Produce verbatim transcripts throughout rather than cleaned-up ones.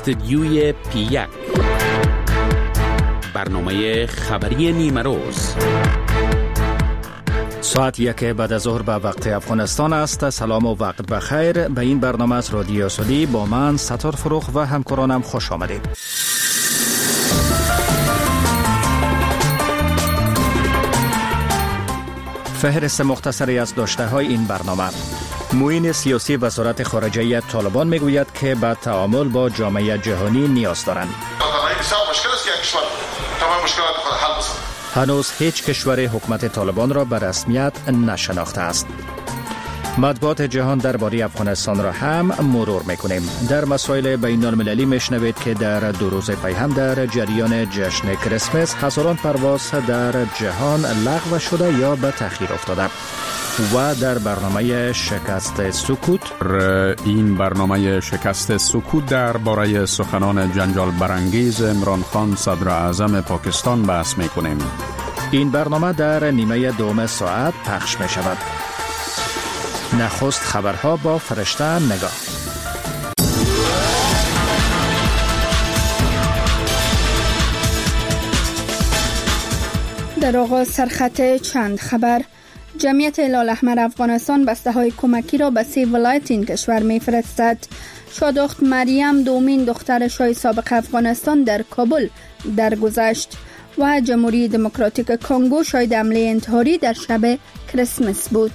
استدیوی پی یک، برنامه خبری نیمه روز. ساعت یک بعد از ظهر به وقت افغانستان است. سلام و وقت بخیر. به این برنامه از رادیو سعودی با من ستار فروخ و همکارانم خوش آمدید. فهرست مختصری از داشته های این برنامه. معین سیاسی وزارت خارجه طالبان میگوید که به تعامل با جامعه جهانی نیاز دارند. هنوز هیچ کشور حکومت طالبان را به رسمیت نشناخته است. مطبوعات جهان درباره افغانستان را هم مرور میکنیم. در مسائل بین المللی میشنوید که در دو روز پی هم در جریان جشن کریسمس هزاران پرواز در جهان لغو شده یا به تأخیر افتاده. و در برنامه شکست سکوت این برنامه شکست سکوت درباره سخنان جنجال برانگیز عمران خان صدر اعظم پاکستان بحث میکنیم. این برنامه در نیمه دوم ساعت پخش می شود. نخست خبرها با فرشته نگاه. در آغاز سرخط چند خبر. جمعیت هلال احمر افغانستان بسته های کمکی را به سه ولایت این کشور می‌فرستد. شادخت مریم دومین دختر شاه سابق افغانستان در کابل درگذشت و جمهوری دموکراتیک کنگو شاهد حمله انتحاری در شب کریسمس بود.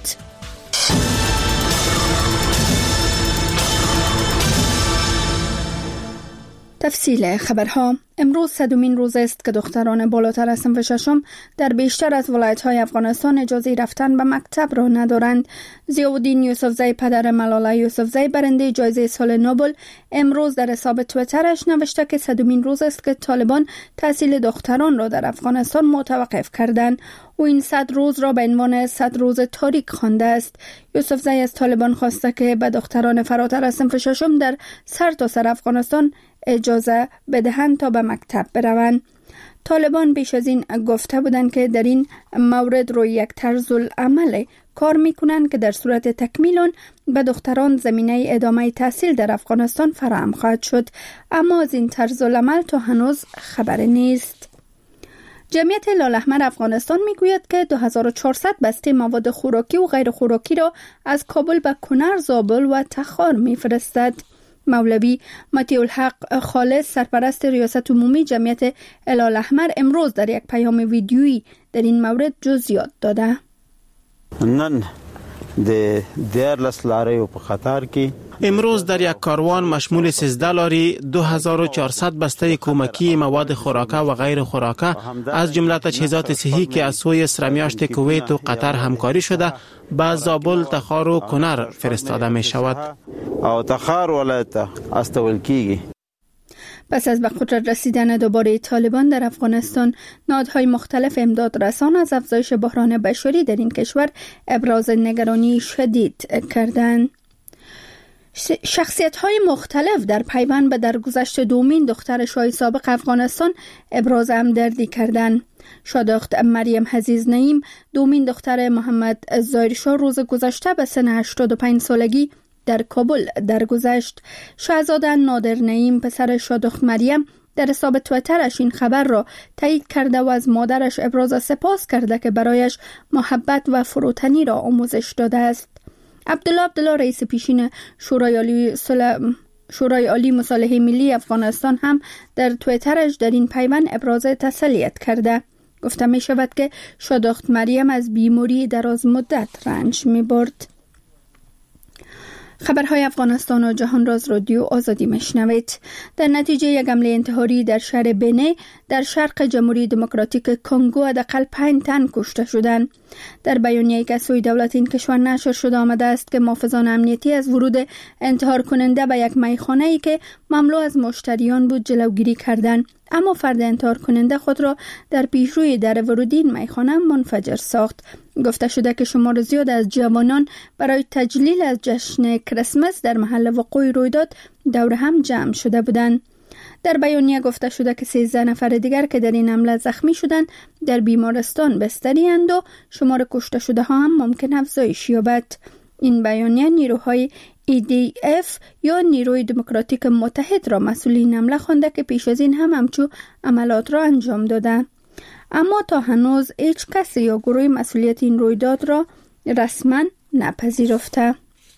تفصیل خبرها. امروز صدومین روز است که دختران بالاتر از صنف ششم در بیشتر از ولایت‌های افغانستان اجازه رفتن به مکتب را ندارند. ضیاءالدین یوسفزی پدر ملاله یوسفزی برنده جایزه سال نوبل امروز در حساب توییترش نوشته که صدومین روز است که طالبان تحصیل دختران را در افغانستان متوقف کردند. او این صد روز را به عنوان صد روز تاریک خوانده است. یوسفزی از طالبان خواسته که به دختران فراتر از صنف ششم در سرتاسر افغانستان اجازه بدهند تا به مکتب بروند. طالبان بیش از این گفته بودند که در این مورد روی یک طرز العمل کار میکنند که در صورت تکمیل آن به دختران زمینه ادامه تحصیل در افغانستان فراهم خواهد شد، اما از این طرز العمل تا هنوز خبری نیست. جمعیت هلال احمر افغانستان میگوید که دو هزار و چهارصد بسته مواد خوراکی و غیر خوراکی را از کابل به کنر، زابل و تخار میفرستد. مولوی مطیع الحق خالص سرپرست ریاست عمومی جمعیت هلال احمر امروز در یک پیام ویدیویی در این مورد جزئیات داده. نن د دیارلس لاریو په قطار کې امروز در یک کاروان مشمول سیزده لاری دو هزار و چهارصد بسته کمکی مواد خوراکه و غیر خوراکه از جمله تجهیزات صحی که از سوی سرمیاشت کویت و قطر همکاری شده به زابل، تخار و کنر فرستاده می شود. او تخار ولایت استول کیږي. پس از به قدرت رسیدن دوباره طالبان در افغانستان، نهادهای مختلف امداد رسان از افزایش بحران بشری در این کشور ابراز نگرانی شدید کردند. شخصیت‌های مختلف در پیوند به درگذشت دومین دختر شاه سابق افغانستان ابراز همدردی کردند. شادخت مریم عزیز نعیم دومین دختر محمد ظاهرشاه روز گذشته به سن هشتاد و پنج سالگی در کابل درگذشت. شاهزاده نادر نعیم پسر شادخت مریم در حساب توییترش این خبر را تایید کرده و از مادرش ابراز سپاس کرده که برایش محبت و فروتنی را آموزش داده است. عبدالله عبدالله رئیس پیشین شورای عالی سل... شورای عالی مصالحه ملی افغانستان هم در توییترش در این پیوند ابراز تسلیت کرده. گفته می شود که شادخت مریم از بیماری دراز مدت رنج می برد. خبرهای افغانستان و جهان را از رادیو آزادی میشنوید. در نتیجه یک حمله انتحاری در شهر بنه در شرق جمهوری دموکراتیک کنگو حداقل پنج تن کشته شدند. در بیانیه‌ای که از سوی دولت این کشور نشر شده آمده است که محافظان امنیتی از ورود انتحار کننده به یک میخانه‌ای که مملو از مشتریان بود جلوگیری کردند، اما فرد انتحار کننده خود را در پیشروی در ورودی این میخانه منفجر ساخت. گفته شده که شمار زیاد از جوانان برای تجلیل از جشن کریسمس در محل وقوع رویداد دور هم جمع شده بودند. در بیانیه گفته شده که سیزده نفر دیگر که در این حمله زخمی شدند در بیمارستان بستری اند و شمار کشته شده ها هم ممکن افزایش یابد. این بیانیه نیروهای ای دی اف یا نیروی دموکراتیک متحد را مسئول این حمله خوانده که پیش از این هم همچو عملات را انجام داده. اما تا هنوز هیچ کسی یا گروه مسئولیت این رویداد را رسما نپذیرفته.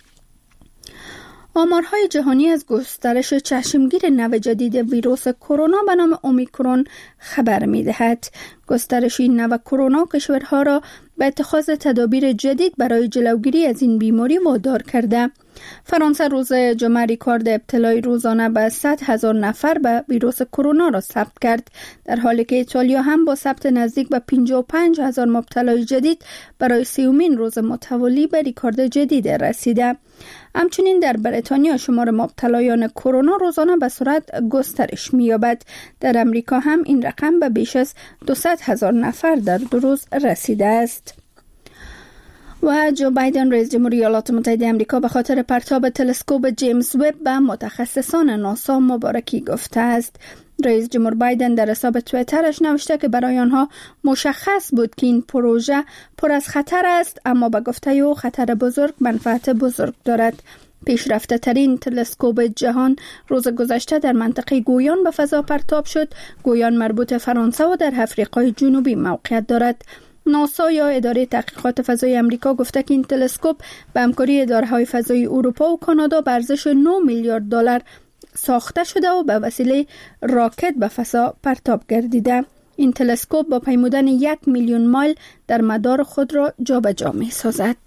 آمارهای جهانی از گسترش چشمگیر نوع جدید ویروس کرونا به نام اومیکرون خبر می‌دهد. گسترش این نوع کرونا کشورها را به اتخاذ تدابیر جدید برای جلوگیری از این بیماری وادار کرده. فرانسه روز جمعه ریکارد ابتلای روزانه به صد هزار نفر به ویروس کرونا را ثبت کرد، در حالی که ایتالیا هم با ثبت نزدیک به پنجاه و پنج هزار مبتلای جدید برای سیومین روز متوالی به ریکارد جدید رسیده. همچنین در بریتانیا شمار مبتلایان کرونا روزانه به سرعت گسترش می‌یابد. در امریکا هم این رقم به بیش از دویست هزار نفر در دو روز رسیده است. و جو بایدن رئیس جمهوری ایالات متحده آمریکا به خاطر پرتاب تلسکوپ جیمز وب به متخصصان ناسا مبارکی گفته است. رئیس جمهور بایدن در حساب توییترش نوشته که برای آنها مشخص بود که این پروژه پر از خطر است، اما به گفته او خطر بزرگ منفعت بزرگ دارد. پیشرفته ترین تلسکوپ جهان روز گذشته در منطقه گویان به فضا پرتاب شد. گویان مربوط فرانسه و در افریقای جنوبی موقعیت دارد. ناسا یا اداره تحقیقات فضایی آمریکا گفته که این تلسکوپ به همکاری اداره‌های فضایی اروپا و کانادا به ارزش نه میلیارد دلار ساخته شده و به وسیله راکت به فضا پرتاب گردیده. این تلسکوپ با پیمودن یک میلیون مایل در مدار خود را جابجا می سازد.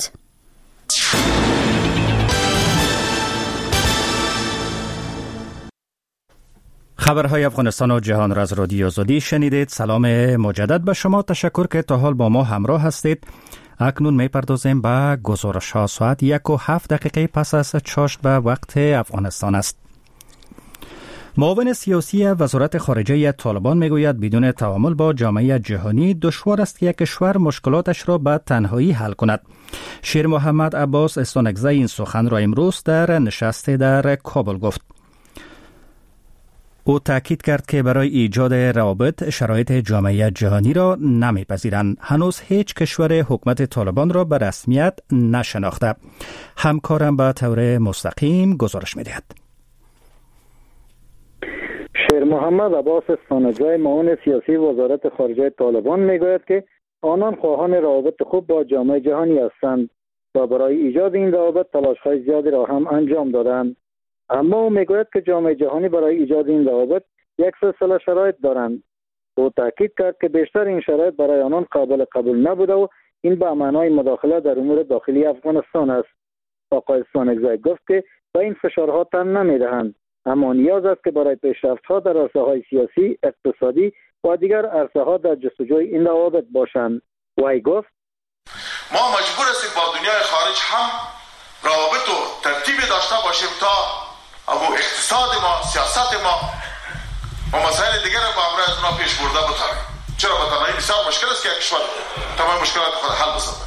خبرهای افغانستان و جهان را از رادیو آزادی شنیدید. سلام مجدد به شما. تشکر که تا حال با ما همراه هستید. اکنون میپردازیم به گزارش ها. ساعت یک و هفت دقیقه پس از چاشت به وقت افغانستان است. معاون سیاسی وزارت خارجه طالبان میگوید بدون تعامل با جامعه جهانی دشوار است که یک کشور مشکلاتش را به تنهایی حل کند. شیر محمد عباس استانکزی این سخن را امروز در نشست در کابل گفت. او تاکید کرد که برای ایجاد روابط شرایط جامعه جهانی را نمیپذیرند. هنوز هیچ کشور حکومت طالبان را به رسمیت نشناخته. همکارم به طور مستقیم گزارش می‌دهد. شیر محمد عباس استانکزی معاون سیاسی وزارت خارجه طالبان میگوید که آنان خواهان روابط خوب با جامعه جهانی هستند و برای ایجاد این روابط تلاش‌های زیادی را هم انجام دادند. اما او میگوید که جامعه جهانی برای ایجاد این روابط یک سلسله شرایط دارند. او تاکید کرد که بیشتر این شرایط برای آنان قابل قبول نبوده و این به معنای مداخله در امور داخلی افغانستان است. آقای استانکزی گفت که به این فشارها تن نمیدهند، اما نیاز است که برای پیشرفت‌ها در عرصه‌های سیاسی، اقتصادی و دیگر عرصه‌ها در جستجوی این روابط باشند. وی گفت ما مجبور هستیم با دنیای خارج هم روابط و ترتیبی داشته باشیم تا اما اقتصاد ما، سیاست ما و مسائل دیگر را با همراه از اونا پیش برده بتوانیم. چرا به تنهایی بسیار مشکل است که یک کشور تمام مشکلات خود حل بسازد.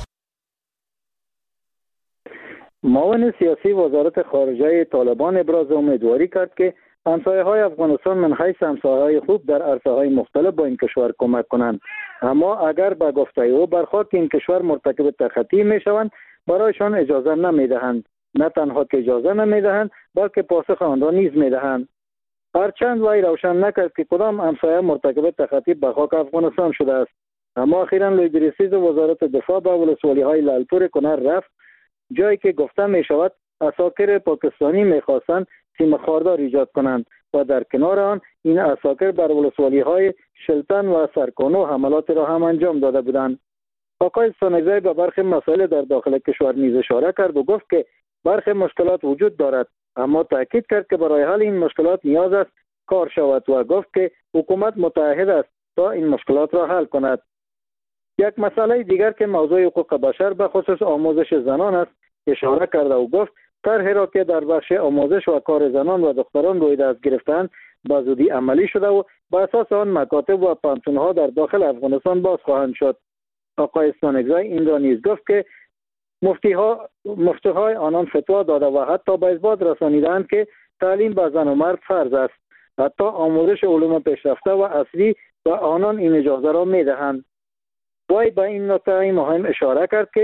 معاون سیاسی وزارت خارجه طالبان ابراز امیدواری کرد که همسایه‌های افغانستان من حیث همسایه‌های خوب در عرصه‌های مختلف با این کشور کمک کنند، اما اگر به گفته او برخورد که این کشور مرتکب تخطی می‌شوند برایشان اجازه نمی‌دهند. نه تنها که اجازه نمی‌دهند بلکه پاسخ آن را نیز می‌دهند. هرچند وی روشن نکرد که کدام همسایه مرتکب تخطی به خاک افغانستان شده است، اما اخیراً لویدریسیز وزارت دفاع به ولسوالی‌های لالپور کنر رفت، جایی که گفته می‌شود عساکر پاکستانی می‌خواستند سیم خاردار ایجاد کنند و در کنار آن این عساکر بر ولسوالی‌های شلتن و سرکانو حملات را هم انجام داده بودند. آقای استانکزی به برخی مسائل در داخل کشور نیز اشاره کرد و گفت که برخی مشکلات وجود دارد، اما تاکید کرد که برای حل این مشکلات نیاز است کار شود و گفت که حکومت متعهد است تا این مشکلات را حل کند. یک مسئله دیگر که موضوع حقوق بشر به خصوص آموزش زنان است اشاره کرده و گفت طرحی را که در بخش آموزش و کار زنان و دختران روی دست گرفتند به زودی عملی شده و بر اساس آن مکاتب و پانتون‌ها در داخل افغانستان باز خواهند شد. آقای استانکزی این را نیز گفت که مفتی‌ها مفتی‌های آنان فتوا داده و حتی به اثبات رسانیدند که تعلیم به زن و مرد فرض است. حتی آموزش علوم پیشرفته و اصلی و آنان این اجازه را می‌دهند. وی به این نکته مهم اشاره کرد که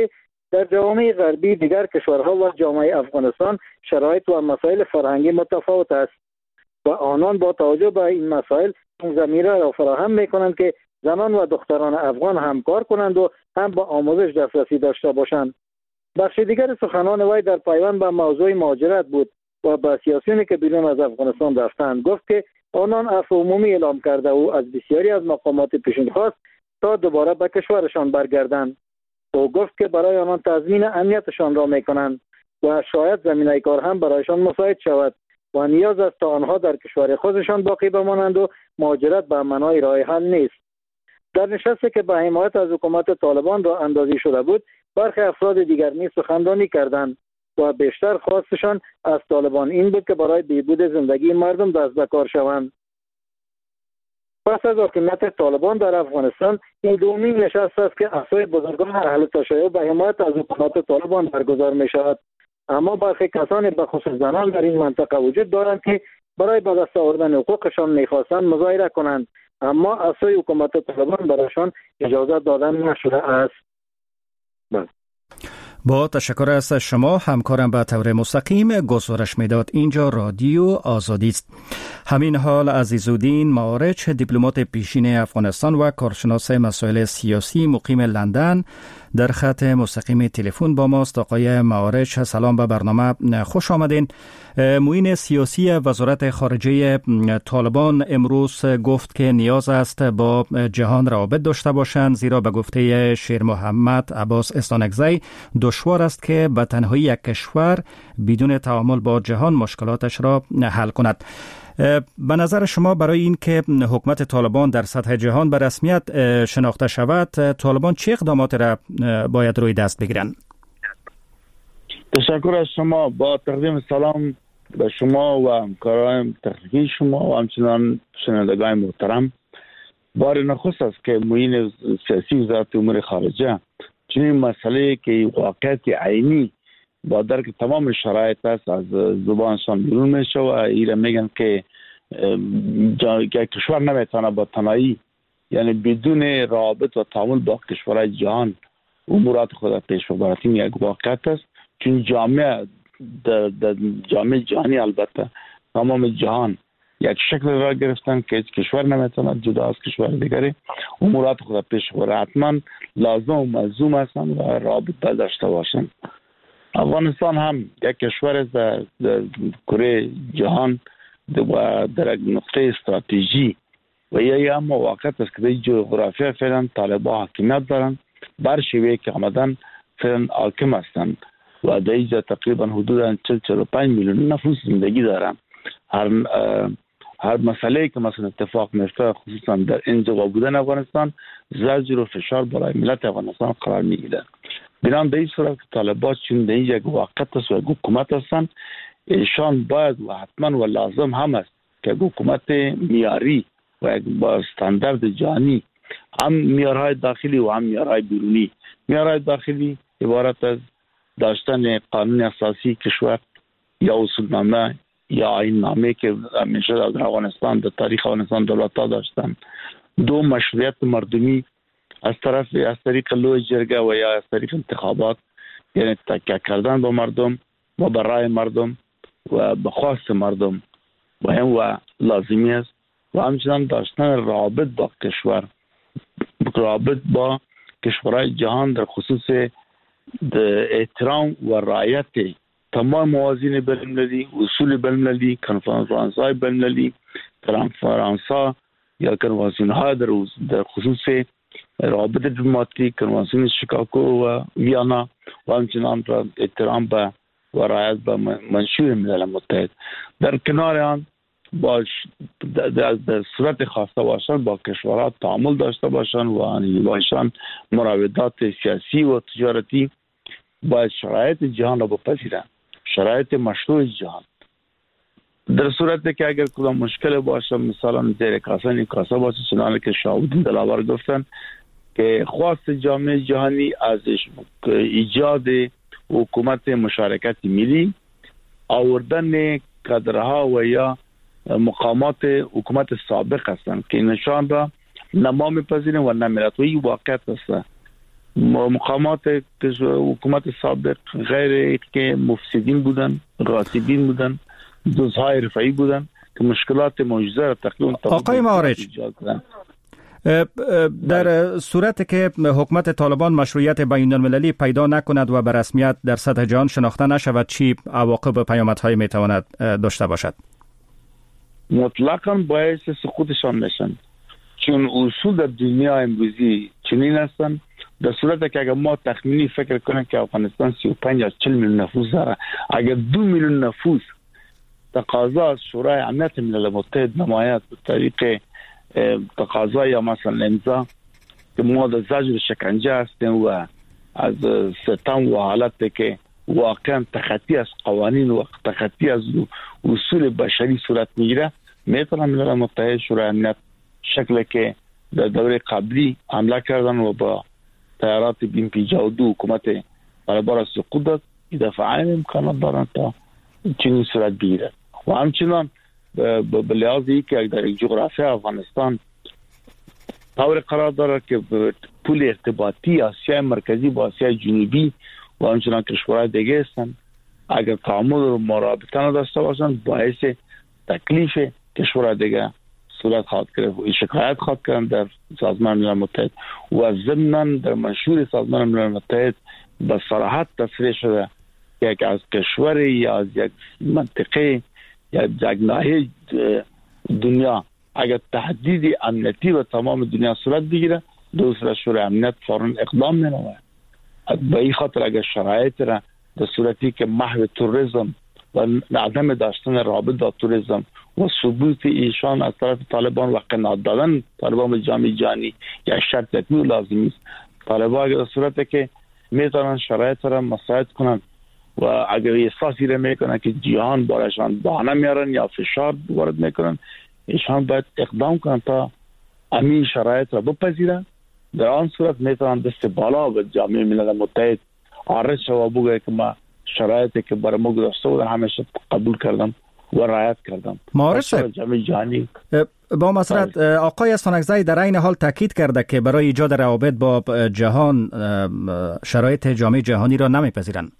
در جوامع غربی دیگر کشورها و جامعه افغانستان شرایط و مسائل فرهنگی متفاوت است و آنان با توجه به این مسائل این زمینه را فراهم می‌کنند که زنان و دختران افغان همکار کنند و هم با آموزش دسترسی داشته باشند. بخش دیگر سخنان وی در پیوند به موضوع مهاجرت بود و به سیاسیونی که بیرون از افغانستان رفتند گفت که آنان عفو عمومی اعلام کرده و از بسیاری از مقامات پیشین خواست تا دوباره به کشورشان برگردند. او گفت که برای آنان تضمین امنیتشان را میکنند و شاید زمینه کار هم برایشان مساعد شود و نیاز است تا آنها در کشور خودشان باقی بمانند و مهاجرت به معنای راه حل نیست. در نشستی که به حمایت از حکومت طالبان را اندازی شده بود، برخی افراد دیگر نیز سخنرانی کردند و بیشتر خواستشان از طالبان این بود که برای بهبود زندگی مردم دست به کار شوند. پس از حکومت طالبان در افغانستان این دومین نشست است که اعضای بزرگان اهل تشیع به حمایت از حکومت طالبان برگزار می شود. اما برخی کسان به خصوص زنان در این منطقه وجود دارند که برای به دست آوردن حقوقشان میخواستند مظاهره کنند، اما اعضای حکومت طالبان برایشان اجازه دادن نشده است. بله. با تشکر از شما. همکارم به طور مستقیم گزارش میداد. اینجا رادیو آزادی است. همین حال عزیزالدین معارچ، دیپلمات پیشین افغانستان و کارشناس مسائل سیاسی مقیم لندن، در خط مستقیم تلفن با ماست. آقای معارچ، سلام به برنامه، خوش آمدین. معین سیاسی وزارت خارجه طالبان امروز گفت که نیاز است با جهان روابط داشته باشند، زیرا به گفته شیر محمد عباس استانکزی دشوار است که به تنهایی یک کشور بدون تعامل با جهان مشکلاتش را حل کند. به نظر شما برای این که حکومت طالبان در سطح جهان به رسمیت شناخته شود، طالبان چه اقدامات را باید روی دست بگیرند؟ تشکر از شما. با تقدیم سلام به شما و همکاران تحقیقی شما و همچنان شنوندگان محترم. بار نخست است که معین سیاسی وزارت امور خارجه چنین مسئله که واقعیت عینی با درک تمام شرایط است از زبانشان بیرون میشه و ایره میگن که کشور نمیتونه با تنهایی، یعنی بدون رابط و تعامل با کشورهای جهان امورات خود پیش ببرد. این یک واقعیت است، چون جامعه در جامعه جهانی البته تمام جهان یک شکل را گرفتن که کشور نمیتونه جدا از کشور دیگری امورات خود پیش ببره. حتما لازم و ملزوم هستن و رابطه داشته باشن. افغانستان هم یک کشور است در, در کره جهان و در یک نقطه استراتژی و یا هم واقعیت است که در جغرافیا فعلا طالبان حاکمیت دارن، بر شیوه که آمدن فعلا حاکم هستند و در اینجا تقریبا حدود چهل تا چهل و پنج میلیون نفوس زندگی دارن. هر هر مسئله که مثلا اتفاق میفته خصوصا در انزوا بودن افغانستان زجر و فشار برای ملت افغانستان قرار میگیره. بنابراین در این صورت که طالبان چون در اینجا واقعیت است و حکومت هستند، ایشان باید و حتما و لازم هم است که حکومت معیاری و با استاندارد جهانی، هم معیارهای داخلی و هم معیارهای بیرونی. معیارهای داخلی عبارت از داشتن قانون اساسی کشور یا اصولنامه یا آیین نامه که همیشه در افغانستان در تاریخ افغانستان دولت‌ها داشتن. دو، مشروعیت مردمی از طرف از طریق لوی جرگه و یا از طریق انتخابات، یعنی تکیه کردن با مردم و برای مردم و به خواست مردم مهم و لازمی است. و همچنان داشتن رابط با کشور، رابط با کشورهای جهان در خصوص احترام و رعایت تمام موازین بین‌المللی، اصول بین‌المللی، کنفرانس‌های بین‌المللی، کنفرانس‌ها یا کنوانسیون‌ها در در خصوص رابط دیپلماتیک، کنوانسیون شیکاگو و ویانا و همچنان احترام به و رعایت به منشور ملل متحد. در کنار آن با در, در صورت خواسته باشند با کشورها تعامل داشته باشند و باشند مراودات سیاسی و تجارتی باید شرایط جهان را بپذیرند، شرایط مشروع جهان. در صورتی که اگر کدام مشکل باشه، مثلا زیر کاسه این کاسه باشه، چنانه که شاهدین دلاور گفتن که خواست جامعه جهانی از ایجاد حکومت مشارکت ملی، آوردن کادرها و یا مقامات حکومت سابق هستند که نشان را نما میپذیرند و نمیرد و این واقعیت است. مقامات حکومت سابق غیر که مفسدین بودن، غاصبین بودن، دزدهای رفعی بودن که مشکلات موجوده را تقریبا آقای معارج، در صورت که حکومت طالبان مشروعیت بین المللی پیدا نکند و به رسمیت در سطح جهان شناخته نشود، چی عواقب و پیامدهای میتواند داشته باشد؟ مطلقاً باعث سقوطشان میشن، چون اصول در دنیا امروزی چنین هستند. در صورت که اگر ما تخمینی فکر کنیم که افغانستان سی و پنج یا چهل میلیون نفوس داره، اگر دو میلیون نفوس تقاضا از شورای امنیت ملل متحد نماید به طریق تقاضا یا مثلا امضا که ما در زجر شکنجه هستیم و از ستم و حالت که واقعا تخطی از قوانین و تخطی از اصول بشری صورت میگیره، میتونه ملل متحد شورای امنیت شکل که در دوره قبلی حمله کردن و با تیارات بیم پیجا و دو حکومت طالبان را سقوط داد، این دفعه این امکانات دارن تا چنین صورت بگیره. و همچنان به لحاظ ای که در جغرافی افغانستان طور قرار داره که پول ارتباطی آسیای مرکزی با آسیای جنوبی و همچنان کشورهای دیگه هستن، اگر تعامل و مرابطه نداشته باشن باعث تکلیف کشورهای دیگه صورت خواهد کرد و شکایت خواهد کرد در سازمان ملل متحد. و ضمناً در منشور سازمان ملل متحد به صراحت تصریح شده که یک از کشور یا از یک منطقه یا یک ناحیه دنیا اگر تهدید امنیتی و تمام دنیا صورت بگیره، دوسرا شورای امنیت فوراً اقدام می‌نماید. به این خاطر اگر شرایط را در صورتی که محو توریسم و عدم داشتن رابط با توریسم و ثبوت ایشان از طرف طالبان و قناعت دادن طالبان به جامعه جهانی یک شرط یقینی لازمی است. طالبان اگر در صورتی که میتونن شرایط را مساعد کنن و اگر احساسی را میکنن که جهان بارشان بهانه میارن یا فشار وارد میکنن، ایشان باید اقدام کنن تا همین شرایط را بپذیرن. در آن صورت میتونن دست بالا به جامعه ملل متحد عرض شود بگه که ما شرایطی که برای ما گذاشته بودن همیشه قبول کردم و رعایت کردم. معارج صاحب، جامعه جهانی با مسرت آقای استانکزی در این حال تاکید کرده که برای ایجاد روابط با جهان شرایط جامعه جهانی را نمیپذیرند.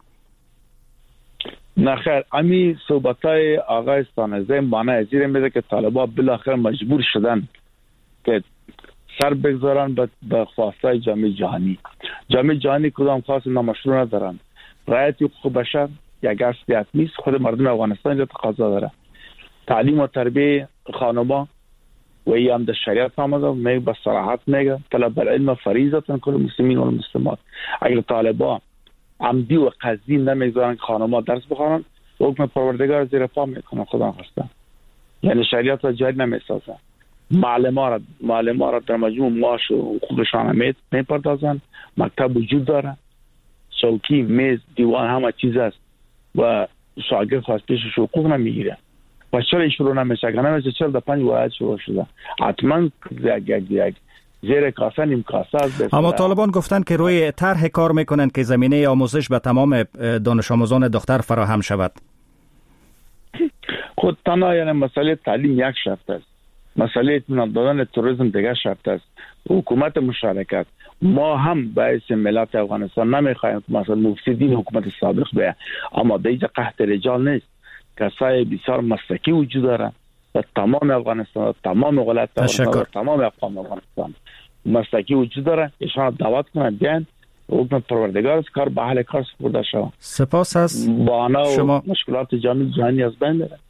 نخیر، امی صحبتای آقای استانکزی معنی ازیر میده که طالبان بالاخره مجبور شدن که سر بگذارن به خواستای جامعه جهانی. جامعه جهانی کدام خواست نامشروع ندارن. رعایت حقوق بشر یک اصل حتمی است، خود مردم افغانستان را تقاضا داره. تعلیم و تربیه خانما و ای هم در شریعت آمده، میگه به صراحت میگه طلب العلم فریضه کل مسلمین و مسلمات. اگر طالبان عمدی و قصدی نمیگذارن که خانما درس بخوانن، حکم پروردگار زیر پا میکنن خدا خواسته، یعنی شریعت را جاری نمیسازن. معلمان معلمان را در مجموع معاش و حقوقشان میپردازن. مکتب وجود داره، چوکی، میز، دیوان همه چیز است و شاگرد خواستش حقوق نمیگیره. و چرا شروع نمیشه؟ اگر نمیشه چرا در پنج ولایت شروع شده؟ حتما یک یک زیر کاسه نیم کاسه است. اما طالبان گفتن که روی طرح کار میکنن که زمینه آموزش به تمام دانش آموزان دختر فراهم شود. خود تنها یعنی مسئله تعلیم یک شرط است، مسئله اطمینان دادن توریسم دیگر شرط است. حکومت مشارکت، ما هم باعث ملت افغانستان نمیخوایم که مثلا مفسدین حکومت سابق بیا، اما دیگه قحط رجال نیست. کسای بسیار مسلکی وجود داره در تمام افغانستان، تمام ولایت افغانستان، تمام اقوام افغانستان مسلکی وجود داره. ایشان دعوت کنن بیان، حکم پروردگار است، کار به حال کار سپرده شود. سپاس از شما. مشکلات جامعه جهانی از بین بره.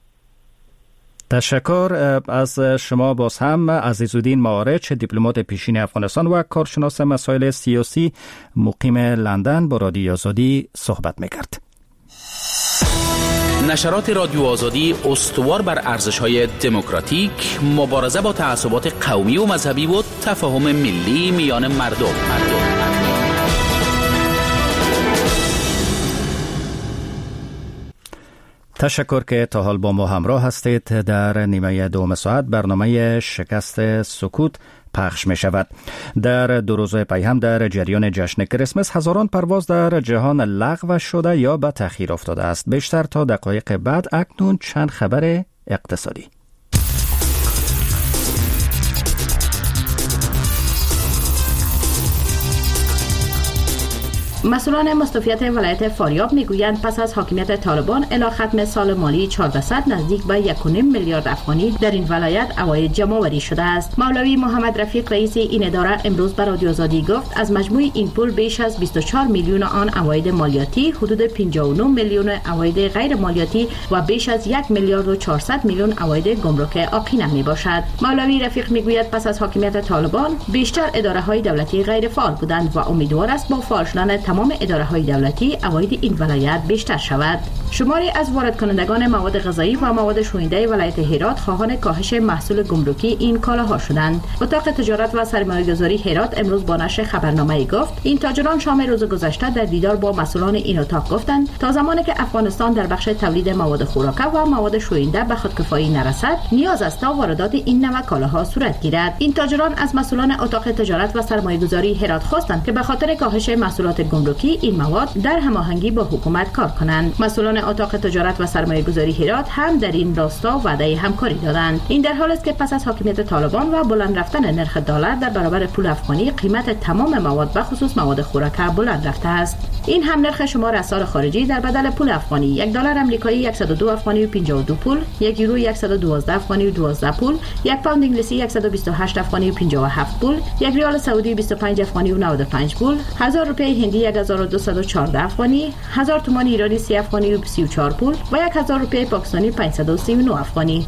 تشکر از شما باز هم. عزیزالدین معارج، دیپلمات پیشین افغانستان و کارشناس مسائل سیاسی مقیم لندن، با رادیو آزادی صحبت میکرد. نشرات رادیو آزادی استوار بر ارزش‌های دموکراتیک، مبارزه با تعصبات قومی و مذهبی و تفاهم ملی میان مردم. تشکر که تا حال با ما همراه هستید. در نیمه دوم ساعت برنامه شکست سکوت پخش می شود. در دو روزه پی هم در جریان جشن کریسمس هزاران پرواز در جهان لغو شده یا به تأخیر افتاده است. بیشتر تا دقایق بعد. اکنون چند خبر اقتصادی. مسئولان مستوفیت ولایت فاریاب میگویند پس از حاکمیت طالبان الی ختم سال مالی چهارصد نزدیک به یک و نیم میلیارد افغانی در این ولایت عواید جمع‌آوری شده است. مولوی محمد رفیق رئیس این اداره امروز به رادیو آزادی گفت از مجموع این پول بیش از بیست و چهار میلیون آن عواید مالیاتی، حدود پنجاه و نه میلیون عواید غیر مالیاتی و بیش از یک میلیارد و چهارصد میلیون عواید گمرک عاقینه می باشد. مولوی رفیق میگوید پس از حاکمیت طالبان بیشتر اداره های دولتی غیر فعال بودند و امیدوار است با فعال شدن تمام اداره های دولتی عواید این ولایت بیشتر شود. شماری از وارد کنندگان مواد غذایی و مواد شوینده ولایت هرات خواهان کاهش محصول گمرکی این کالاها شدند. اتاق تجارت و سرمایه‌گذاری هرات امروز با نشر خبرنامه گفت این تاجران شام روز گذشته در دیدار با مسئولان این اتاق گفتند تا زمانی که افغانستان در بخش تولید مواد خوراکه و مواد شوینده به خودکفایی نرسد نیاز است تا واردات این نوع کالاها صورت گیرد. این تاجران از مسئولان اتاق تجارت و سرمایه‌گذاری هرات خواستند که به خاطر کاهش محصولات گمرکی این مواد در هماهنگی با حکومت کار کنند. مسئولان اتاق تجارت و سرمایه‌گذاری هرات هم در این راستا وعده همکاری دادند. این در حالی است که پس از حاکمیت طالبان و بلند رفتن نرخ دلار در برابر پول افغانی قیمت تمام مواد به خصوص مواد خوراکه بلند رفته است. این هم نرخ شمار اسعار خارجی در بدل پول افغانی یک دلار آمریکایی صد و دو افغانی و پنجاه و دو پول، یک یورو صد و دوازده افغانی و دوازده پول، یک پوند انگلیسی صد و بیست و هشت افغانی و پنجاه و هفت پول، یک ریال سعودی بیست و پنج افغانی و نود و پنج پول، هزار روپیه هندی هزار و دویست و چهارده افغانی، هزار تومان ایرانی سی افغانی و سی و چهار پول و هزار روپیه پاکستانی پانصد و سی و نه افغانی.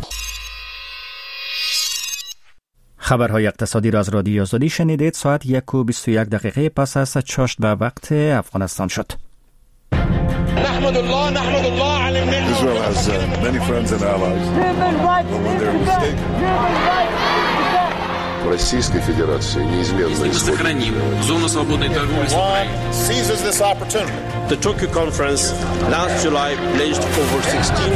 خبرهای اقتصادی را از رادیو آزادی شنیدید. ساعت یک و بیست و یک دقیقه پس از چاشت به وقت افغانستان شد. نحمد الله نحمد الله على النعمة. Israel has uh, many friends and allies. When they're mistaken. Российской Федерации неизменно исходит. Зону свободной торговли с Украиной. Seizes this opportunity. The Tokyo conference last July pledged over sixteen.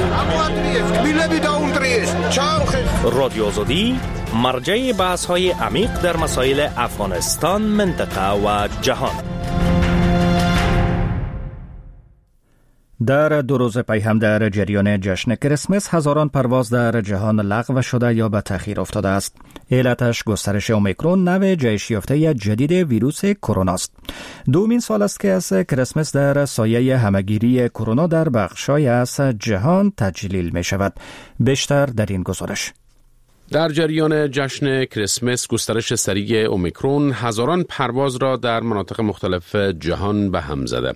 رادیو آزادی مرجع بحث‌های عمیق در مسائل افغانستان، منطقه و جهان. در دو روز پی هم در جریان جشن کریسمس هزاران پرواز در جهان لغو شده یا به تأخیر افتاده است. علتش گسترش اومیکرون، نوع جهش یافته جدید ویروس کرونا است. دومین سال است که از کریسمس در سایه همگیری کرونا در بخش‌های از جهان تجلیل می شود. بیشتر در این گزارش. در جریان جشن کریسمس گسترش سریع اومیکرون هزاران پرواز را در مناطق مختلف جهان به هم زده.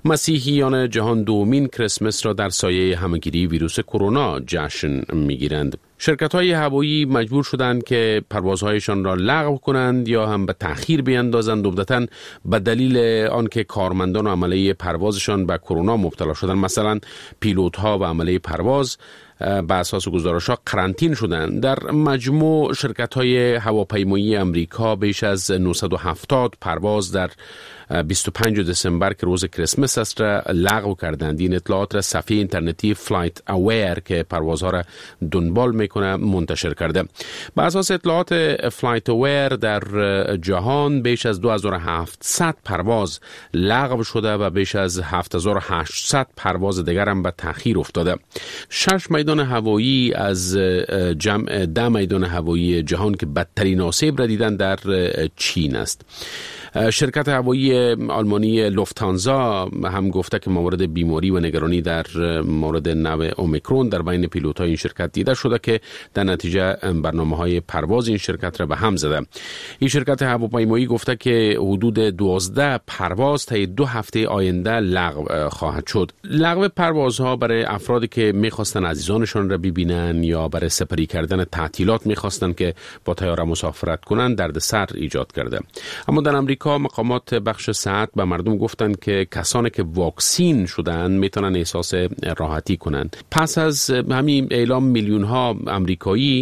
مسیحیان جهان دومین کریسمس را در سایه همگیری ویروس کرونا جشن می‌گیرند. شرکت‌های هوایی مجبور شدند که پروازهایشان را لغو کنند یا هم به تأخیر بیندازند، عمدتاً به دلیل آنکه کارمندان و عمله پروازشان به کرونا مبتلا شدند. مثلا پیلوت‌ها و عمله پرواز بر اساس گزارش‌ها قرنطین شدند. در مجموع شرکت‌های هواپیمایی امریکا بیش از نهصد و هفتاد پرواز در بیست و پنجم دسامبر که روز کریسمس است را لغو کردند. این اطلاعات را صفحه اینترنتی فلایت اویر که پروازها را دنبال میکنه منتشر کرده. بر اساس اطلاعات فلایت اویر در جهان بیش از دو هزار و هفتصد پرواز لغو شده و بیش از هفت هزار و هشتصد پرواز دیگر هم به تأخیر افتاده. شش میدان هوایی از جمع ده میدان هوایی جهان که بدترین آسیب را دیدن در چین است. شرکت هوایی آلمانی لوفتانزا هم گفته که موارد بیماری و نگرانی در مورد نوع اومیکرون در بین پیلوت‌های این شرکت دیده شده که در نتیجه برنامه‌های پرواز این شرکت را به هم زده. این شرکت هواپیمایی گفته که حدود دوازده پرواز تا دو هفته آینده لغو خواهد شد. لغو پروازها برای افرادی که می‌خواستن عزیزانشان را ببینن یا برای سپری کردن تعطیلات می‌خواستن که با طیاره مسافرت کنند دردسر ایجاد کرده. اما در امریکا مقامات بخش صحت به مردم گفتند که کسانی که واکسین شدند میتونن احساس راحتی کنند. پس از همین اعلام میلیون ها امریکایی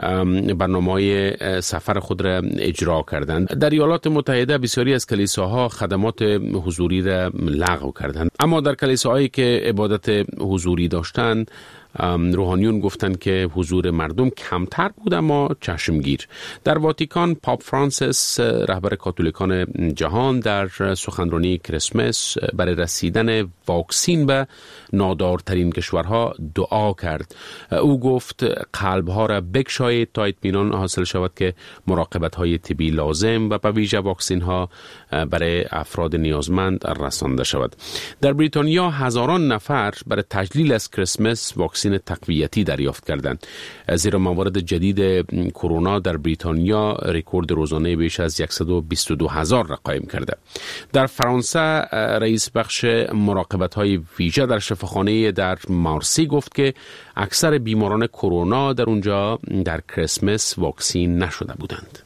برنامه‌های سفر خود را اجرا کردند. در ایالات متحده بسیاری از کلیساها خدمات حضوری را لغو کردند، اما در کلیساهایی که عبادت حضوری داشتند روحانیون گفتند که حضور مردم کمتر بود اما چشمگیر. در واتیکان پاپ فرانسیس رهبر کاتولیکان جهان در سخنرانی کریسمس برای رسیدن واکسین به نادارترین کشورها دعا کرد. او گفت قلبها را بگشایید تا اطمینان حاصل شود که مراقبت‌های طبی لازم و به ویژه واکسین ها برای افراد نیازمند رسانده شود. در بریتانیا هزاران نفر برای تجلیل از کریسمس واکسین تقویتی دریافت کردند، زیرا موارد جدید کرونا در بریتانیا رکورد روزانه بیش از صد و بیست و دو هزار را قائم کرده. در فرانسه رئیس بخش مراقبت‌های ویژه در شفاخانه در مارسی گفت که اکثر بیماران کرونا در اونجا در کریسمس واکسین نشده بودند.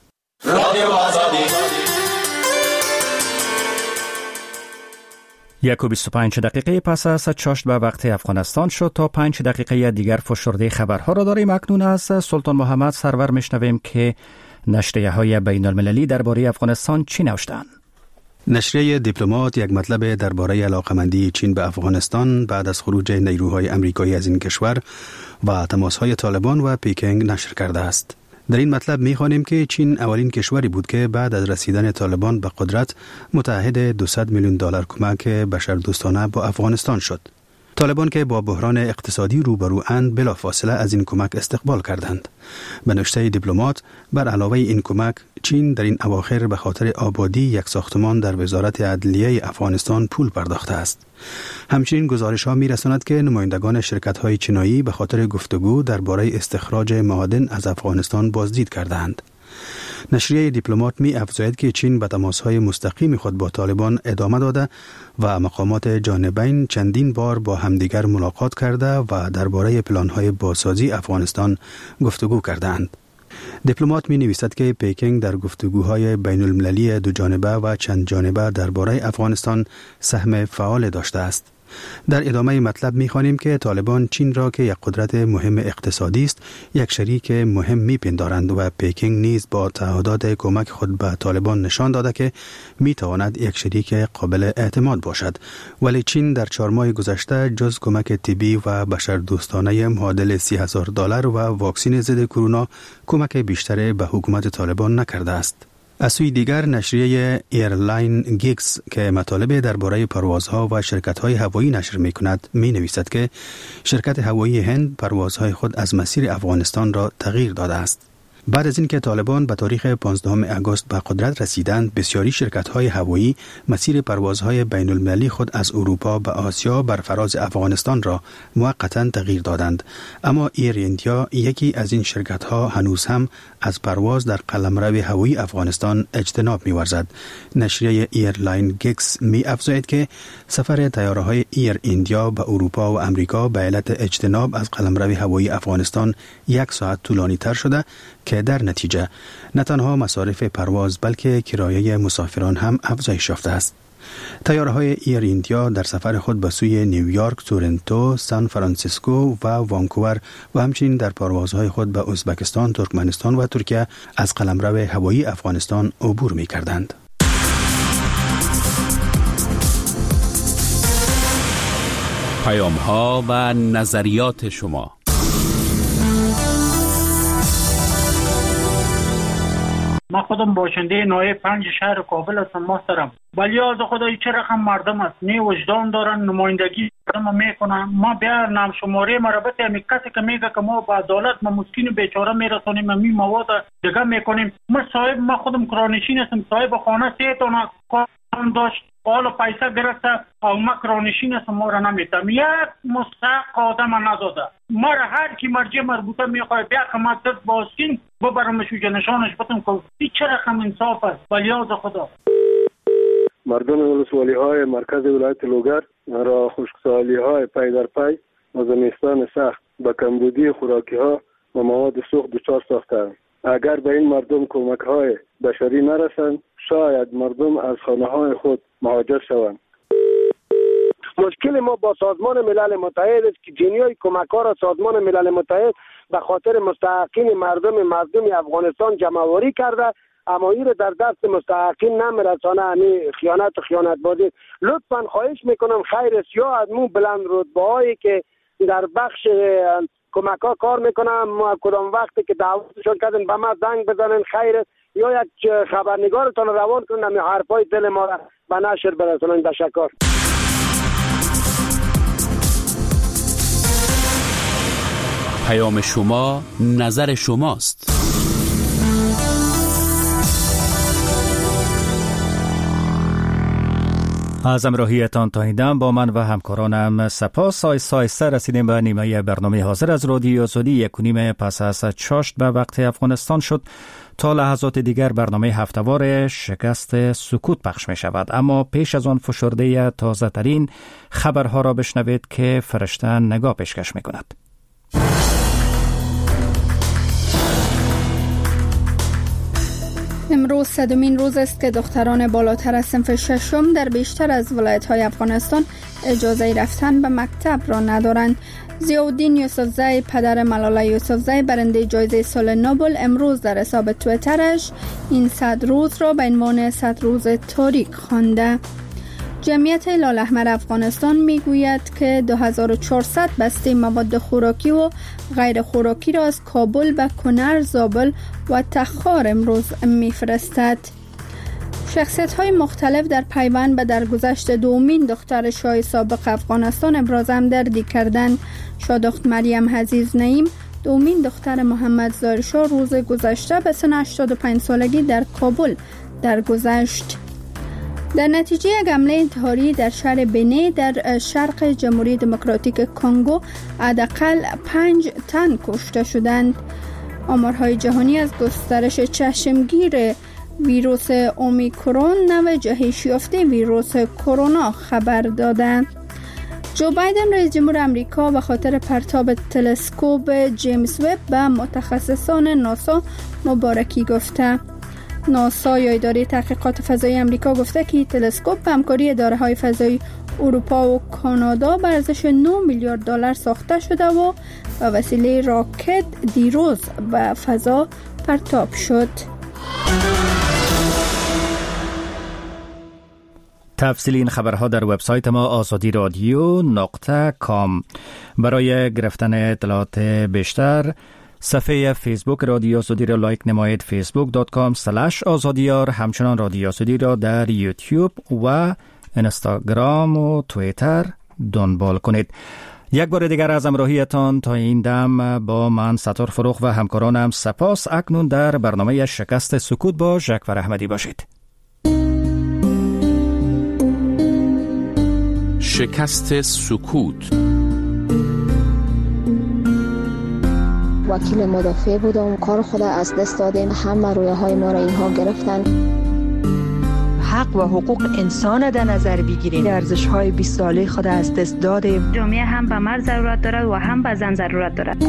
یک و بیست و پنج دقیقه پس از چاشت به وقت افغانستان شد. تا پنج دقیقه دیگر فشرده خبرها را داریم. اکنون از سلطان محمد سرور میشنویم که نشریه های بین المللی درباره افغانستان چی نوشتند. نشریه دیپلمات یک مطلب درباره علاقمندی چین به افغانستان بعد از خروج نیروهای امریکایی از این کشور و تماس‌های طالبان و پکینگ نشر کرده است. در این مطلب می‌خوانیم که چین اولین کشوری بود که بعد از رسیدن طالبان به قدرت متعهد دویست میلیون دلار کمک بشردوستانه با افغانستان شد. طالبان که با بحران اقتصادی روبرواند بلافاصله از این کمک استقبال کردند. به نوشته دیپلمات، بر علاوه این کمک، چین در این اواخر به خاطر آبادی یک ساختمان در وزارت عدلیه افغانستان پول پرداخته است. همچنین گزارش ها می رساند که نمایندگان شرکت های چینایی به خاطر گفتگو درباره استخراج معادن از افغانستان بازدید کردند. نشریه دیپلمات می افزاید که چین به تماس‌های مستقیم خود با طالبان ادامه داده و مقامات جانبین چندین بار با همدیگر ملاقات کرده و درباره پلان‌های بازسازی افغانستان گفتگو کردند. دیپلمات می نویسد که پکینگ در گفتگوهای بین المللی دو جانبه و چند جانبه درباره افغانستان سهم فعال داشته است. در ادامه مطلب می‌خوانیم که طالبان چین را که یک قدرت مهم اقتصادی است یک شریک مهم می‌پندارند و پکینگ نیز با تعهدات کمک خود به طالبان نشان داده که می‌تواند یک شریک قابل اعتماد باشد، ولی چین در چهار ماه گذشته جز کمک طبی و بشردوستانه معادل سی هزار دلار و واکسن ضد کرونا کمک بیشتری به حکومت طالبان نکرده است. از سوی دیگر نشریه ایرلاین گیکس که مطالب درباره پروازها و شرکت‌های هوایی نشر می‌کند می‌نویسد که شرکت هوایی هند پروازهای خود از مسیر افغانستان را تغییر داده است. بعد از اینکه طالبان به تاریخ پانزدهم آگوست به قدرت رسیدند، بسیاری شرکت‌های هوایی مسیر پروازهای بین المللی خود از اروپا به آسیا بر فراز افغانستان را موقتاً تغییر دادند، اما ایر ایندیا یکی از این شرکت‌ها هنوز هم از پرواز در قلمرو هوایی افغانستان اجتناب می‌ورزد. نشریه ایرلاین گیکس می‌افزاید که سفر طیاره‌های ایر ایندیا به اروپا و امریکا به علت اجتناب از قلمرو هوایی افغانستان یک ساعت طولانی‌تر شده که در نتیجه نه تنها مصارف پرواز بلکه کرایه مسافران هم افزایش یافته است. طیاره‌های ایر ایندیا در سفر خود به سوی نیویورک، تورنتو، سان فرانسیسکو و وانکوور و همچنین در پروازهای خود به ازبکستان، ترکمنستان و ترکیه از قلمرو هوایی افغانستان عبور می‌کردند. پیام‌ها و نظریات شما. من خودم باشنده نایب پنج شهر کابل هستم محترم. ولی از خدای چه رقم مردم است، نه وجدان دارن، نمایندگی مردم میکنن. ما بیا نام شماره مربوطه می کسی که میگه که ما با عدالت ما مسکین بیچاره میرسونیم، می مواد دیگه میکنیم. ما صاحب ما خودم کرانشین هستم، صاحب خانه سه تا کام داشت، حالا پیسه گرفته او ما کرانشین هستم، ما را نمیتم یک مستحق آدم نداده. ما را هر کی مرجع مربوطه میخواه بیا که ما دست باسکین ببرمش و جنشانش بتم که چه رقم انصاف است. ولی از خدا مردم ولسوالی های مرکز ولایت لوگر را خشکسالی های پی در پی و زمستان سخت به کمبودی خوراکی ها و مواد سوخت دچار ساختند. اگر به این مردم کمک های بشری نرسند شاید مردم از خانه های خود مهاجر شوند. مشکل ما با سازمان ملل متحد است که جنیای کمک ها را سازمان ملل متحد به خاطر مستحقین مردم مردم افغانستان جمع‌آوری کرده، اما این در دست مستحقین نمیرسانه. همین خیانت و خیانت بازی. لطفا خواهش میکنم خیر است یا از مون بلند رتبه هایی که در بخش کمک ها کار میکنم. کدام وقتی که دعوتشون کردن به ما زنگ بزنن خیر یا یک خبرنگارتان روان کنن همین حرفای دل ما را به نشر برسونن. تشکر. پیام شما، نظر شماست. از همراهیتان تا این دم با من و همکارانم سپاس. آیسته آیسته رسیدیم به نیمه برنامه حاضر از رادیو آزادی. یک و نیم پس از چاشت به وقت افغانستان شد. تا لحظات دیگر برنامه هفته‌وار شکست سکوت پخش می شود، اما پیش از آن فشرده تازه ترین خبرها را بشنوید که فرشته نگاه پیشکش می کند. امروز صدمین روز است که دختران بالاتر از صنف ششم در بیشتر از ولایت‌های افغانستان اجازه رفتن به مکتب را ندارند. ضیاءالدین یوسفزی، پدر ملاله یوسفزی، برنده جایزه صلح نوبل، امروز در حساب توییترش این صد روز را به عنوان صد روز تاریک خوانده. جمعیت هلال احمر افغانستان میگوید که دو هزار و چهارصد بسته مواد خوراکی و غیر خوراکی را از کابل به کنر، زابل و تخار امروز میفرستد. شخصیت های مختلف در پیوند به درگذشت دومین دختر شاه سابق افغانستان ابراز همدردی کردند. شادخت مریم عزیز نعیم، دومین دختر محمد ظاهر شاه، روز گذشته به سن هشتاد و پنج سالگی در کابل درگذشت. در نتیجه یک حمله انتحاری در شهر بنی در شرق جمهوری دموکراتیک کنگو حداقل پنج تن کشته شدند. آمارهای جهانی از گسترش چشمگیر ویروس اومیکرون، نوع جهش یافته ویروس کرونا، خبر دادند. جو بایدن رئیس جمهور آمریکا به خاطر پرتاب تلسکوپ جیمز وب به متخصصان ناسا مبارکی گفته. ناسا یا اداره تحقیقات فضایی آمریکا گفته که تلسکوپ به همکاری اداره‌های فضایی اروپا و کانادا به ارزش نه میلیارد دلار ساخته شده و به وسیله راکت دیروز به فضا پرتاب شد. تفصیل این خبرها در وبسایت ما آزادی رادیو نقطه کام. برای گرفتن اطلاعات بیشتر صفحه فیسبوک رادیو آزادی را لایک نمایید، فیسبوک دات کام اسلش آزادیار. همچنان رادیو آزادی را در یوتیوب و اینستاگرام و توییتر دنبال کنید. یک بار دیگر از همراهیتان تا این دم با من ستار فروخ و همکارانم سپاس. اکنون در برنامه شکست سکوت با ژکور احمدی باشید. شکست سکوت. وکیل مدافع بودم، کار خود از دست دادیم، همه رویه های ما را اینها گرفتن. حق و حقوق انسان در نظر بگیریم، ارزش های بیست ساله خود از دست دادیم. جامعه هم به مرد ضرورت دارد و هم به زن ضرورت دارد.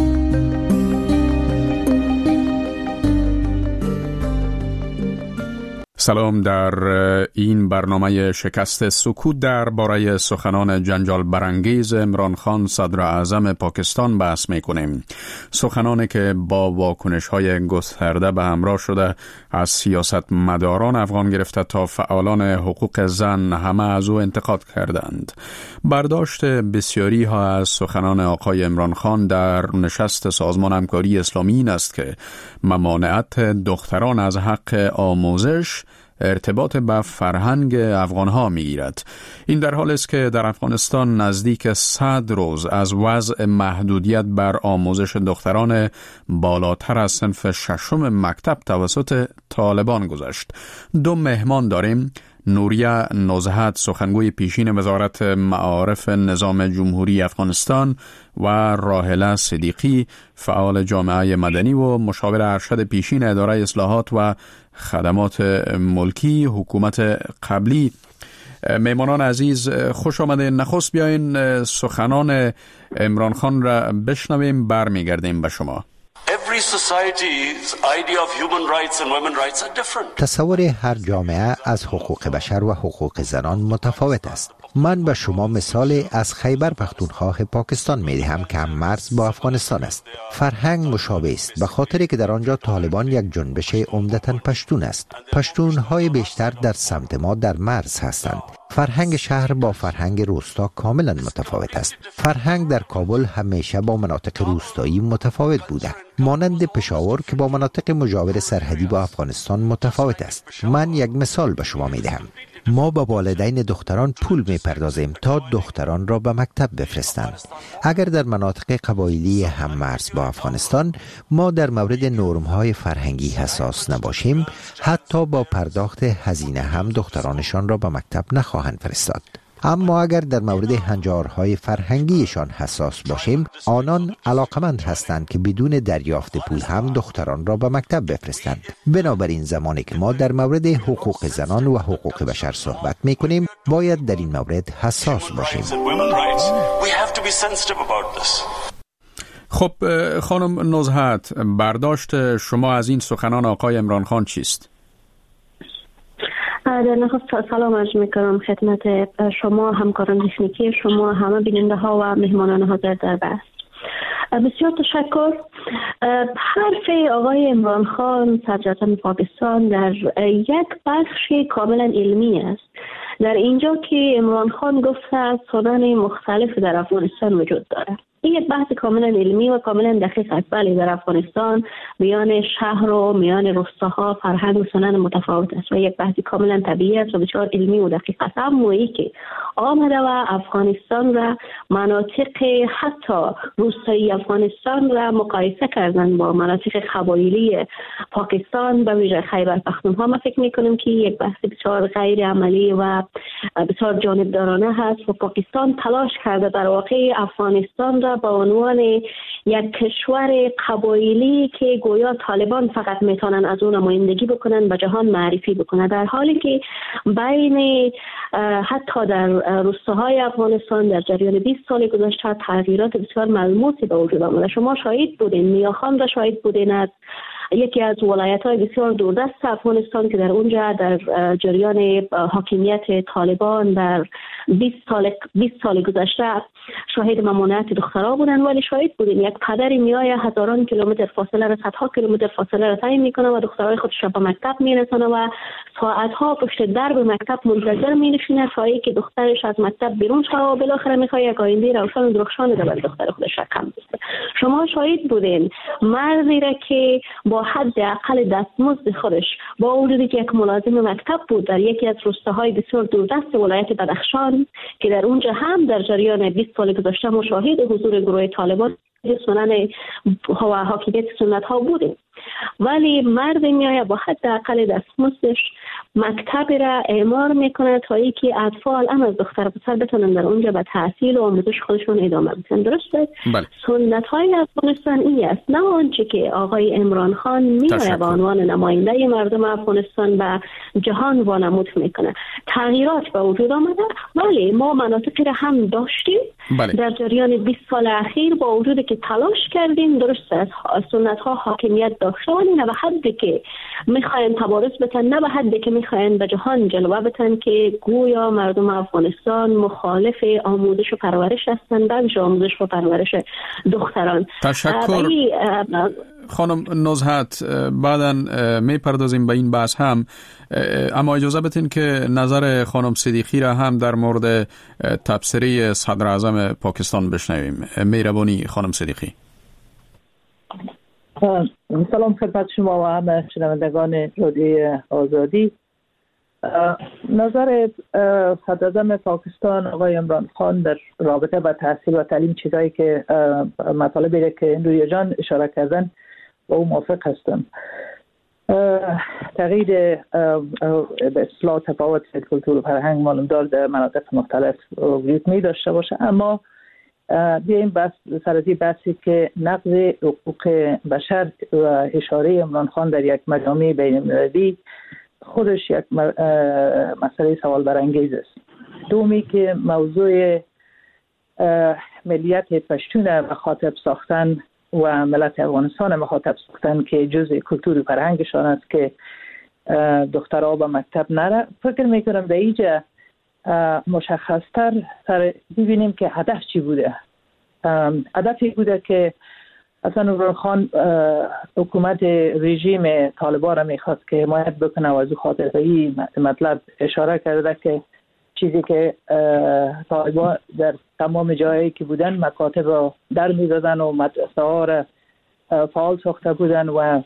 سلام. در این برنامه شکست سکوت درباره سخنان جنجال برانگیز عمران خان صدر اعظم پاکستان بحث می‌کنیم. سخنانی که با واکنش‌های گسترده به همراه شده از سیاستمداران افغان گرفته تا فعالان حقوق زن همه از او انتقاد کردند. برداشت بسیاری ها از سخنان آقای عمران خان در نشست سازمان همکاری اسلامی این است که ممانعت دختران از حق آموزش ارتباط به فرهنگ افغانها میگیرد. این در حال است که در افغانستان نزدیک صد روز از وضع محدودیت بر آموزش دختران بالاتر از صنف ششم مکتب توسط طالبان گذشت. دو مهمان داریم. نوریه نزهت، سخنگوی پیشین وزارت معارف نظام جمهوری افغانستان، و راحله صدیقی، فعال جامعه مدنی و مشاور ارشد پیشین اداره اصلاحات و خدمات ملکی حکومت قبلی. میمانان عزیز خوش آمدین. نخست بیاین سخنان عمران خان را بشنویم، برمیگردیم به شما. تصور هر جامعه از حقوق بشر و حقوق زنان متفاوت است. من به شما مثال از خیبر پختونخوا پاکستان می دهم که هم مرز با افغانستان است. فرهنگ مشابه است، به خاطری که در آنجا طالبان یک جنبش عمدتاً پشتون است. پشتون های بیشتر در سمت ما در مرز هستند. فرهنگ شهر با فرهنگ روستا کاملا متفاوت است. فرهنگ در کابل همیشه با مناطق روستایی متفاوت بوده، مانند پشاور که با مناطق مجاور سرحدی با افغانستان متفاوت است. من یک مثال به شما می دهم. ما با والدین دختران پول می پردازیم تا دختران را به مکتب بفرستند. اگر در مناطق قبایلی هم مرز با افغانستان ما در مورد نرم‌های فرهنگی حساس نباشیم، حتی با پرداخت هزینه هم دخترانشان را به مکتب نخواهند فرستاد. اما اگر در مورد هنجارهای فرهنگیشان حساس باشیم، آنان علاقمند هستند که بدون دریافت پول هم دختران را به مکتب بفرستند. بنابراین زمانی که ما در مورد حقوق زنان و حقوق بشر صحبت می کنیم، باید در این مورد حساس باشیم. خب خانم نزهت، برداشت شما از این سخنان آقای عمران خان چیست؟ در نخست سلام عرض میکنم خدمت شما، همکاران تکنیکی شما، همه بیننده ها و مهمانان حاضر در بحث. بسیار تشکر. حرف آقای عمران خان صدراعظم پاکستان در یک بخش کاملا علمی است. در اینجا که عمران خان گفته سنن مختلف در افغانستان وجود داره، این یک بحث کاملا علمی و کاملا دقیق است. بله، در افغانستان میان شهر و میان روستاها فرهنگ و سنن متفاوت است و یک بحث کاملا طبیعی است و بسیار علمی و دقیق است. اما ای که آمده و افغانستان را، مناطق حتی روستایی افغانستان را مقایسه کردن با مناطق قبایلی پاکستان به ویژه خیبر پختونخوا، ما فکر میکنیم که یک بحث بسیار غیر عملی و بسیار جانبدارانه هست و پاکستان تلاش کرده در واقع افغانستان را به عنوان یک کشور قبایلی که گویا طالبان فقط میتونن از اون نمایندگی بکنن به جهان معرفی بکنه، در حالی که بین حتی در روستاهای افغانستان در جریان بیست سال گذشته تغییرات بسیار ملموسی به وجود آمده. شما شاهد بودین، میاخان را شاهد بودین، از یکی از ولایت‌های بسیار دوردست افغانستان که در اونجا در جریان حاکمیت طالبان در بیست سال بیست سال گذشته شاهد ممنوعیت دخترها بودن، ولی شاهد بودیم یک پدری میآید هزاران کیلومتر فاصله را، صدها کیلومتر فاصله را طی میکنه و دخترای خودش را به مکتب میرسونه و ساعتها پشت درب مکتب منتظر مینشینه تا اینکه دخترش از مکتب بیرون شه و بالاخره میخواد یک آینده روشن و درخشان برای دختر خودش رقم بزنه. شما شاهد بودین مردی را که با حد اقل دستمزد خودش با وجودی که یک ملازم مکتب بود در یکی از روستاهای بسیار دوردست ولایت بدخشان که در اونجا هم در جریان بیست سال گذشته مشاهد حضور گروه طالبان سنن و حاکمیت سنت ها بودیم، ولی مرد میآید با حد اقل دستمزدش مکتب را اعمار میکنه تا ای که اطفال هم از دختر پسر بتونن در اونجا به تحصیل و آموزش خودشون ادامه بدن. درسته؟ بله. سنت های افغانستان این است، نه آنچه که آقای عمران خان میآید به عنوان نماینده مردم افغانستان به جهان وانمود میکنه. تغییرات به وجود آمده، ولی ما مناطقی را هم داشتیم. بله. در جریان بیست سال اخیر با وجودی که تلاش کردیم، درسته از سنت ها حاکمیت داشته، ولی نه به حدی که میخواین تبارز بتن، نه به حدی که میخواین به جهان جلوه بتن که گویا مردم افغانستان مخالف آموزش و پرورش هستند، بلکه آموزش و پرورش دختران. تشکر خانم نزهت، بعداً میپردازیم به این بحث هم، اما اجازه بدین که نظر خانم صدیقی را هم در مورد تبصره صدر اعظم پاکستان بشنویم. مهربانی خانم صدیقی. سلام خدمت شما و همه شنوندگان رادیو آزادی. نظر صدر اعظم پاکستان آقای عمران خان در رابطه با تحصیل و تعلیم، چیزایی که مطالبی که روی جان اشاره کردن با او موافق هستم. تغییر به اصطلاح تفاوت کلتور و فرهنگ معلوم دار در مناطق مختلف وجود می داشته باشه، اما بیایم بس سرازی بحثی که نقض حقوق بشر و اشاره عمران خان در یک مجامع بین المللی خودش یک مسئله سوال برانگیز است. دومی که موضوع ملیت پشتون مخاطب ساختن و ملت افغانستان مخاطب ساختن که جزء کلتور و فرهنگشان است که دخترها به مکتب نره، فکر میکنم در اینجا مشخصتر سر ببینیم که هدف چی بوده. هدفی بوده که اصلا عمران خان حکومت رژیم طالبان را میخواست که حمایت بکنه و از او خاطر به این مطلب اشاره کرده که چیزی که طالبان در تمام جایی که بودن مکاتب را در می‌زدن و مدرسه ها را فعال ساخته بودن و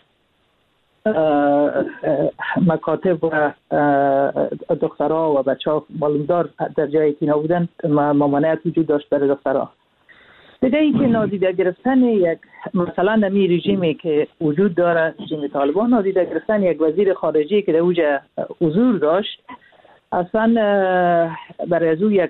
مکاتب و دخترها و بچه ها معلومدار در جایی که نبودن ممانعت وجود داشت برای دخترها. دیگه این که نادیده گرفتن یک مثلا نمی رژیمی که وجود داره، رژیم طالبان، نادیده گرفتن یک وزیر خارجی که در اوجه حضور داشت، اصلا برای از او یک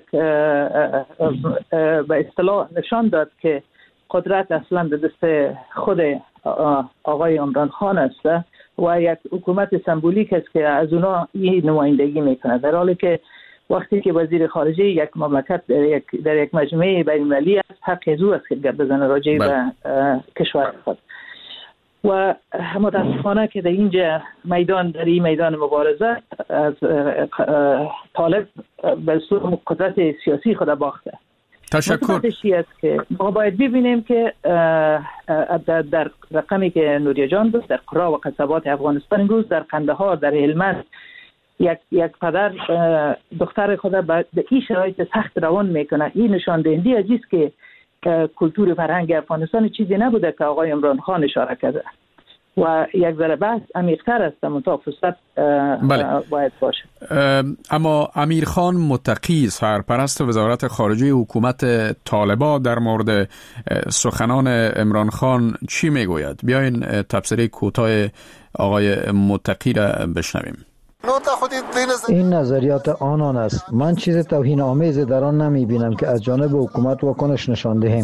به اصطلاح نشان داد که قدرت اصلا به دست خود آقای عمران خان است و یک حکومت سمبولیک است که از اونا این نمایندگی میکنه، در حالی که وقتی که وزیر خارجه یک مملکت در یک در یک مجمع بین المللی است، حق از او است که گپ بزنه راجع به کشور خود. و متاسفانه که در اینجا میدان در این میدان مبارزه از طالب به صورت قدرت سیاسی خود باخته. تشکر. است که ما باید ببینیم که در, در رقمی که نوریا جان بود در قرا و قصبات افغانستان امروز در قندهار، در هلمند، یک یک پدر دختر خود به این شرایط سخت روان میکنه. این نشان دهنده است که کلتور فرهنگ افغانستان چیزی نبوده که آقای عمران خان اشاره کرده و یک ذره بحث عمیق‌تر است، منتها فرصت باید باشه. اما امیر خان متقی، سرپرست وزارت خارجه حکومت طالبان، در مورد سخنان عمران خان چی میگوید؟ بیاین تبصره کوتاه آقای متقی را بشنویم. این نظریات آنان است. من چیز توهین آمیز در آن نمی بینم که از جانب حکومت واکنش نشان دهیم.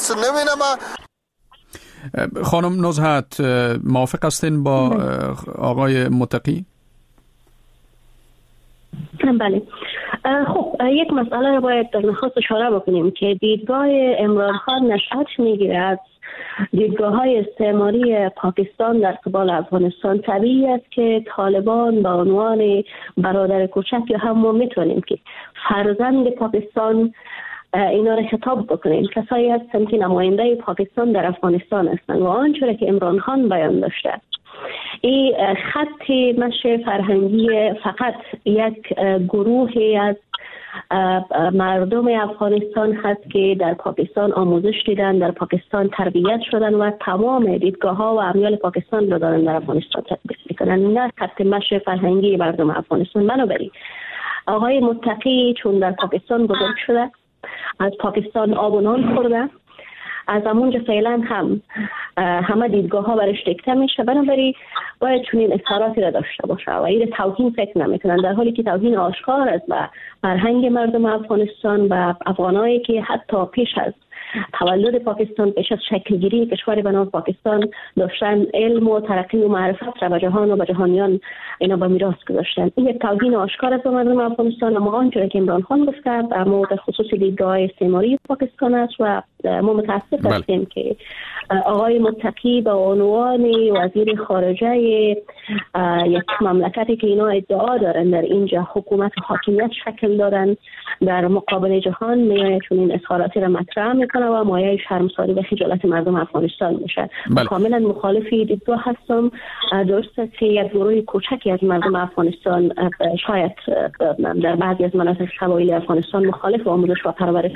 خانم نزهت، موافق هستین با آقای متقی؟ بله. خب یک مسئله رو باید در نخست اشاره بکنیم که دیدگاه عمران خان نشأت میگیره از دیدگاه های استعماری پاکستان در قبال افغانستان. طبیعی است که طالبان به عنوان برادر کوچک یا هم ما میتونیم که فرزند پاکستان اینا را خطاب بکنیم، کسایی هستند که نماینده پاکستان در افغانستان هستند و آنچه که عمران خان بیان داشته این خط مشی فرهنگی فقط یک گروهی از مردم افغانستان هست که در پاکستان آموزش دیدن، در پاکستان تربیت شدن و تمام دیدگاه ها و امیال پاکستان رو دارن در افغانستان تطبیق میکنن، نه خط مشی فرهنگی مردم افغانستان. بنابراین آقای متقی چون در پاکستان بزرگ شده، از پاکستان آب و نان خورده، از همونجا فعلا هم همه دیدگاه ها برش دکته میشه، بنابراین باید چنین اظهاراتی را داشته باشه و این توهین فکر نمیکنن، در حالی که توهین آشکار است و فرهنگ مردم افغانستان و افغانایی که حتی پیش از تولد پاکستان، پیش از شکلگیری کشور به نام پاکستان داشتن علم و ترقی و معرفت را به جهان و به جهانیان اینا به میراث گذاشتن. این یک توهین آشکار است به مردم افغانستان. اما آنچه که عمران خان گفته در مورد خصوص دیدگاه استعماری پاکستان است و ما متاسف هستیم که آقای متقی به عنوان وزیر خارجه یک مملکتی که اینا ادعا دارن در اینجا حکومت حاکمیت شکل دادن در مقابل جهان میایه چون این اظهاراتی را مطرح میکنه و مایه شرمساری و خجالت مردم افغانستان میشه. بله. کاملا مخالفی دیدگاه هستم. درسته که یک گروه کوچکی از مردم افغانستان شاید در بعضی از مناطق قبایلی افغانستان مخالف آموزش و پرورش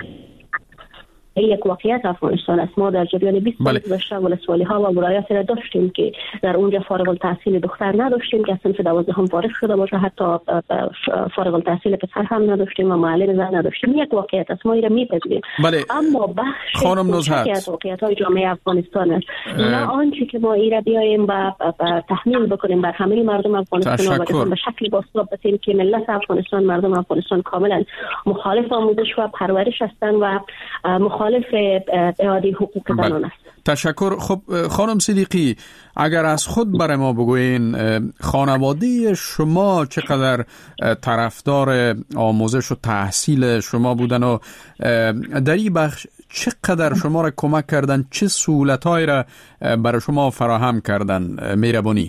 یک واقعیت افغانستان است. ما در جریان بیست سال گذشته ولسوالی ها و ولایات را داشتیم که در اونجا فارغ التحصیل دختر نداشتیم که صنف دوازدهم فارغ شده باشه، حتی فارغ التحصیل پسر هم نداشتیم و معلم زن نداشتیم. یک واقعیت است، ما این را میپذیریم. بله. اما بخش کوچکی از واقعیت های جامعه افغانستان است، نه آنچه که ما این را بیایم و تحمیل بکنیم بر همه مردم افغانستان و به شکلی باستاب بسیم که ملت افغانستان، مردم افغانستان کاملا مخالف آموزش و پرورش هستند و مخالف اعاده حقوق زنان است. تشکر. خب خانم صدیقی، اگر از خود برای ما بگوین خانواده شما چقدر طرفدار آموزش و تحصیل شما بودن و در این بخش چقدر شما را کمک کردن، چه سهولت‌هایی را برای شما فراهم کردن؟ مهربانی.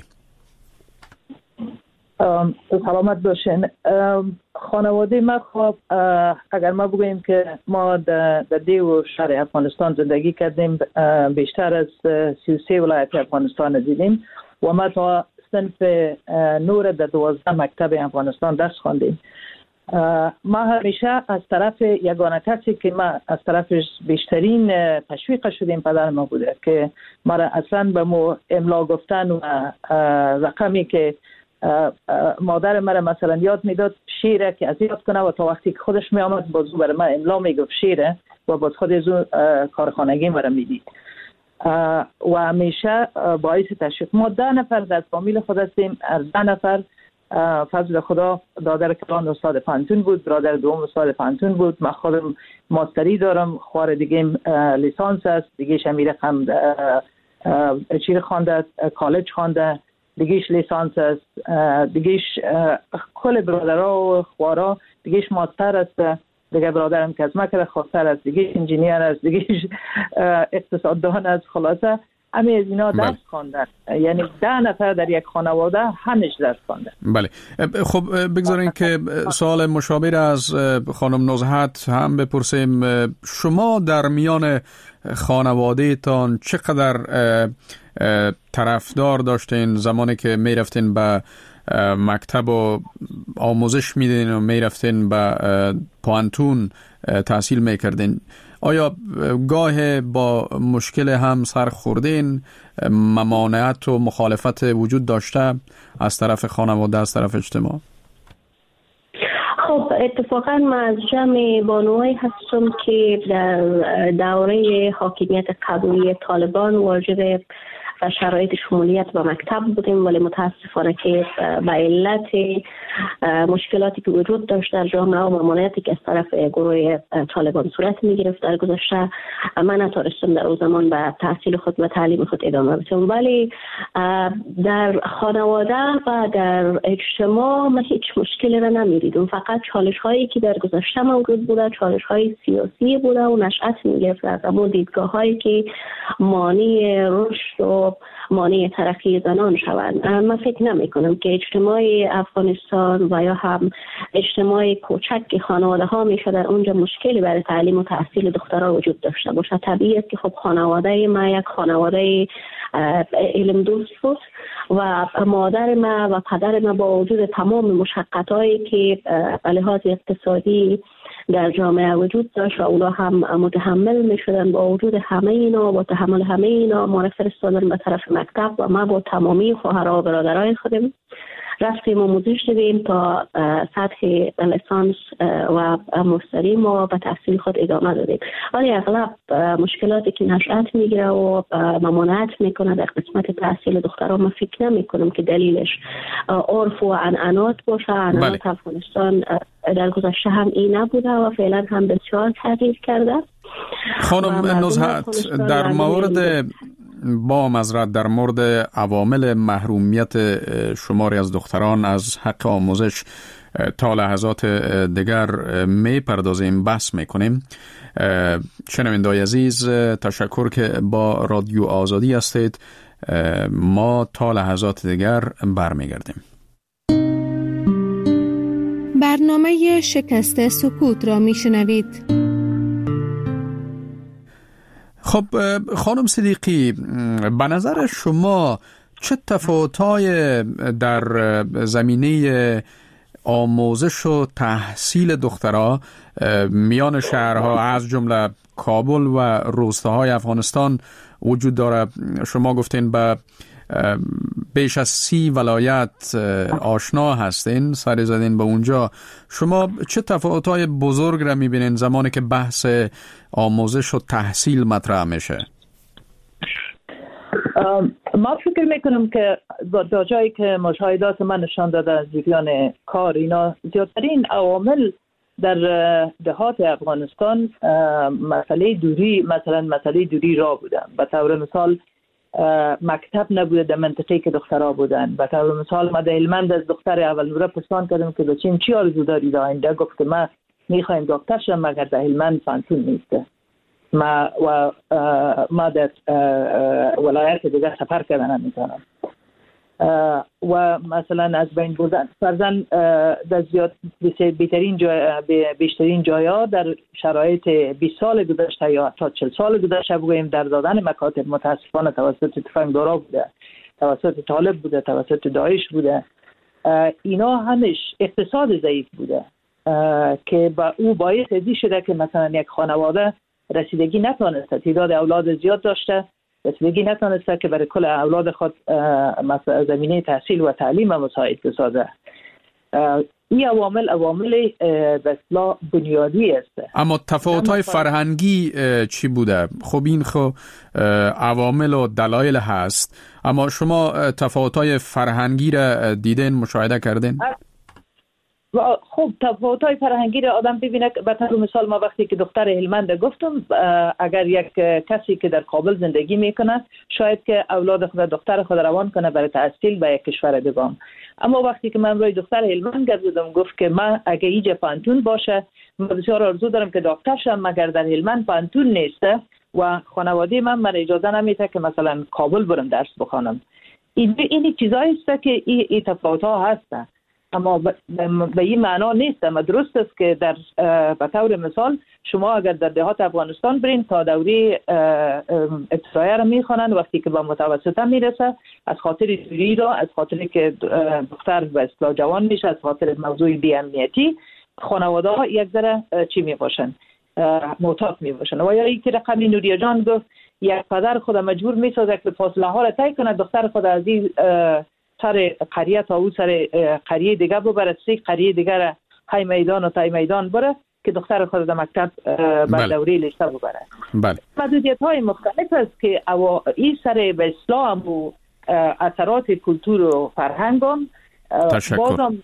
سلامت باشین. خانواده ما خب اگر ما بگوییم که ما در دیو شهر افغانستان زندگی کردیم، بیشتر از سی و سه ولایت افغانستان دیدیم و ما تا صنف نور در دوازده مکتب افغانستان درس خواندیم ما همیشه از طرف یگانه کسی که ما از طرفش بیشترین تشویق شدیم پدر ما بوده که ما را اصلا به مو املا گفتن و رقمی که مادر مرا مثلا یاد میداد شیره که از یاد کنه و تا وقتی که خودش می آمد بازو برای من املا میگفت شیره و باز خود از اون کارخانگی مرا میدید و همیشه باعث تشویق. ما ده نفر در فامیل خود هستیم. از ده نفر فضل خدا دادر کلان استاد پانتون بود، برادر دوم استاد پانتون بود، من خودم ماستری دارم، خوار دیگه لیسانس است، دیگه امیر هم چیر خوانده، کالج خوانده، دیگهش لیسانس است، دیگهش کل برادرها و خوارا، دیگهش ماستر است، دیگه برادرم که از مکر خواستر است، دیگهش انجینیر است، دیگهش اقتصاددان است. خلاصه همه از اینا درس خواندن، یعنی ده نفر در یک خانواده همش درس خواندن. بله خب بگذارین که سوال مشابه از خانم نزهت هم بپرسیم. شما در میان خانواده تان چقدر طرفدار داشتین زمانی که می رفتین به مکتب و آموزش میدین و می رفتین به پانتون تحصیل می کردین؟ آیا گاه با مشکل هم سر خوردین؟ ممانعت و مخالفت وجود داشته از طرف خانواده، از طرف اجتماع؟ خب اتفاقا ما از جمع بانوایی هستم که در دوره حاکمیت قبلی طالبان واجد شرایط شمولیت به مکتب بودیم، ولی متاسفانه که به علت مشکلاتی که وجود داشت در جامعه و ممانعتی که از طرف گروه طالبان صورت می‌گرفت در گذشته، من نتونستم در اون زمان به تحصیل خود و تعلیم خود ادامه بدم. ولی در خانواده و در اجتماع من هیچ مشکلی را نمی‌دیدم. فقط چالش‌هایی که در گذشته موجود بوده چالش‌های سیاسی بوده و نشأت می‌گرفت از اون دیدگاه‌هایی که مانع رشد و مانع ترقی زنان شوند. من فکر نمی کنم که اجتماع افغانستان و یا هم اجتماع کوچک خانواده ها میشه در اونجا مشکلی برای تعلیم و تحصیل دخترها وجود داشته باشه. طبیعی است که خب خانواده ما یک خانواده علم دوست بود و مادر ما و پدر ما با وجود تمام مشقتایی که به لحاظ اقتصادی در جامعه وجود داشت و اونا هم متحمل می شدن، با وجود همه اینا با تحمل همه اینا ما را فرستادن به طرف مکتب و ما با تمامی خواهرها و برادرای خودم رفتیم آموزش دیدیم تا سطح لیسانس و ماستری ما به تحصیل خود ادامه دادیم. ولی اغلب مشکلاتی که نشأت میگیره و ممانعت میکنه در قسمت تحصیل دخترها، من فکر نمی کنم که دلیلش عرف و عنعنات باشه. عنعنات افغانستان در گذشته هم این نبوده و فعلا هم بسیار تغییر کرده. خانم نزهت، در مورد با معذرت در مورد عوامل محرومیت شماری از دختران از حق آموزش تا لحظات دیگر می پردازیم، بحث می کنیم. شنونده‌های عزیز، تشکر که با رادیو آزادی هستید. ما تا لحظات دیگر برمیگردیم. برنامه شکست سکوت را می شنوید. خب خانم صدیقی، به نظر شما چه تفاوت‌های در زمینه آموزش و تحصیل دخترها میان شهرها از جمله کابل و روستاهای افغانستان وجود داره؟ شما گفتین به بیش از سی ولایت آشنا هستین، سر زدین به اونجا. شما چه تفاوت‌های بزرگ را می‌بینین زمانی که بحث آموزش و تحصیل مطرح میشه؟ ما فکر میکنم که با جایی که مشاهدات من نشان داده از جریان کار اینا، زیادترین عوامل در دهات افغانستان مسئله دوری، مثلا مسئله دوری را بودن. به طور مثال مکتب نبوده در منطقه که دخترها بودن. به طور مثال ما در هلمند از دختر اول نوره پرسان کردم که بچین چی آرزو داری در آینده؟ گفت که ما میخوایم دکتر شم مگر در هلمند پانتون نیسته. ما و ما در ولایت دیگه سفر کردن نمیتونم. و مثلا از بین بودن فرزن در زیاد بیشترین جای بیشترین جایا در شرایط بیست سال گذشته یا تا چهل سال گذشته بگوییم در دادن مکاتب متاسفانه توسط تفنگدارا بوده، توسط طالب بوده، توسط داعش بوده. اینا همش اقتصاد ضعیف بوده که با او باعث ازی شده که مثلا یک خانواده رسیدگی نتونسته، تعداد اولاد زیاد داشته، رسیدگی نتونسته که برای کل اولاد خود مثلا زمینه تحصیل و تعلیم مساعد بسازه. این عوامل عوامل به اصطلاح بنیادی است. اما تفاوت‌های فرهنگی چی بوده؟ خب این خب عوامل و دلایل هست، اما شما تفاوت‌های فرهنگی را دیدین، مشاهده کردین؟ خب تفاوت‌های فرهنگی را آدم ببینه. به طور مثال ما وقتی که دختر هلمند گفتم، اگر یک کسی که در کابل زندگی میکنه شاید که اولاد خود دختر خود روان کنه برای تحصیل به یک کشور دیگه، اما وقتی که من روی دختر هلمند گردیدم گفت که من اگه اینجا پانتون باشه من بسیار آرزو دارم که دکتر شم، مگر در هلمند پانتون نیسته و خانواده من من اجازه نمیده که مثلا کابل برم درس بخوانم. این این چیزایی است که این ای تفاوت‌ها هستند، اما به این معنا نیست. اما درست است که در به طور مثال شما اگر در دهات افغانستان برین تا دوره ابتدایی را میخوانند، وقتی که به متوسطه میرسه از خاطر دوری را، از خاطر که دختر به اصطلاح جوان میشه، از خاطر موضوع بی امنیتی، خانواده ها یک ذره چی میباشن، معتاد میباشن. و یا اینکه رقم نوریا جان گفت یک پدر خود مجبور میسازه که فاصله ها را طی کنه، دختر خود از این سر قریه تا او سر قریه دیگه ببره، سه قریه دیگه را های میدان و تای میدان بره که دختر خود در مکتب بر دوره لیسته ببره. بله. محدودیت های مختلف است که این سر به اسلام و اثرات کلتور و فرهنگم بازم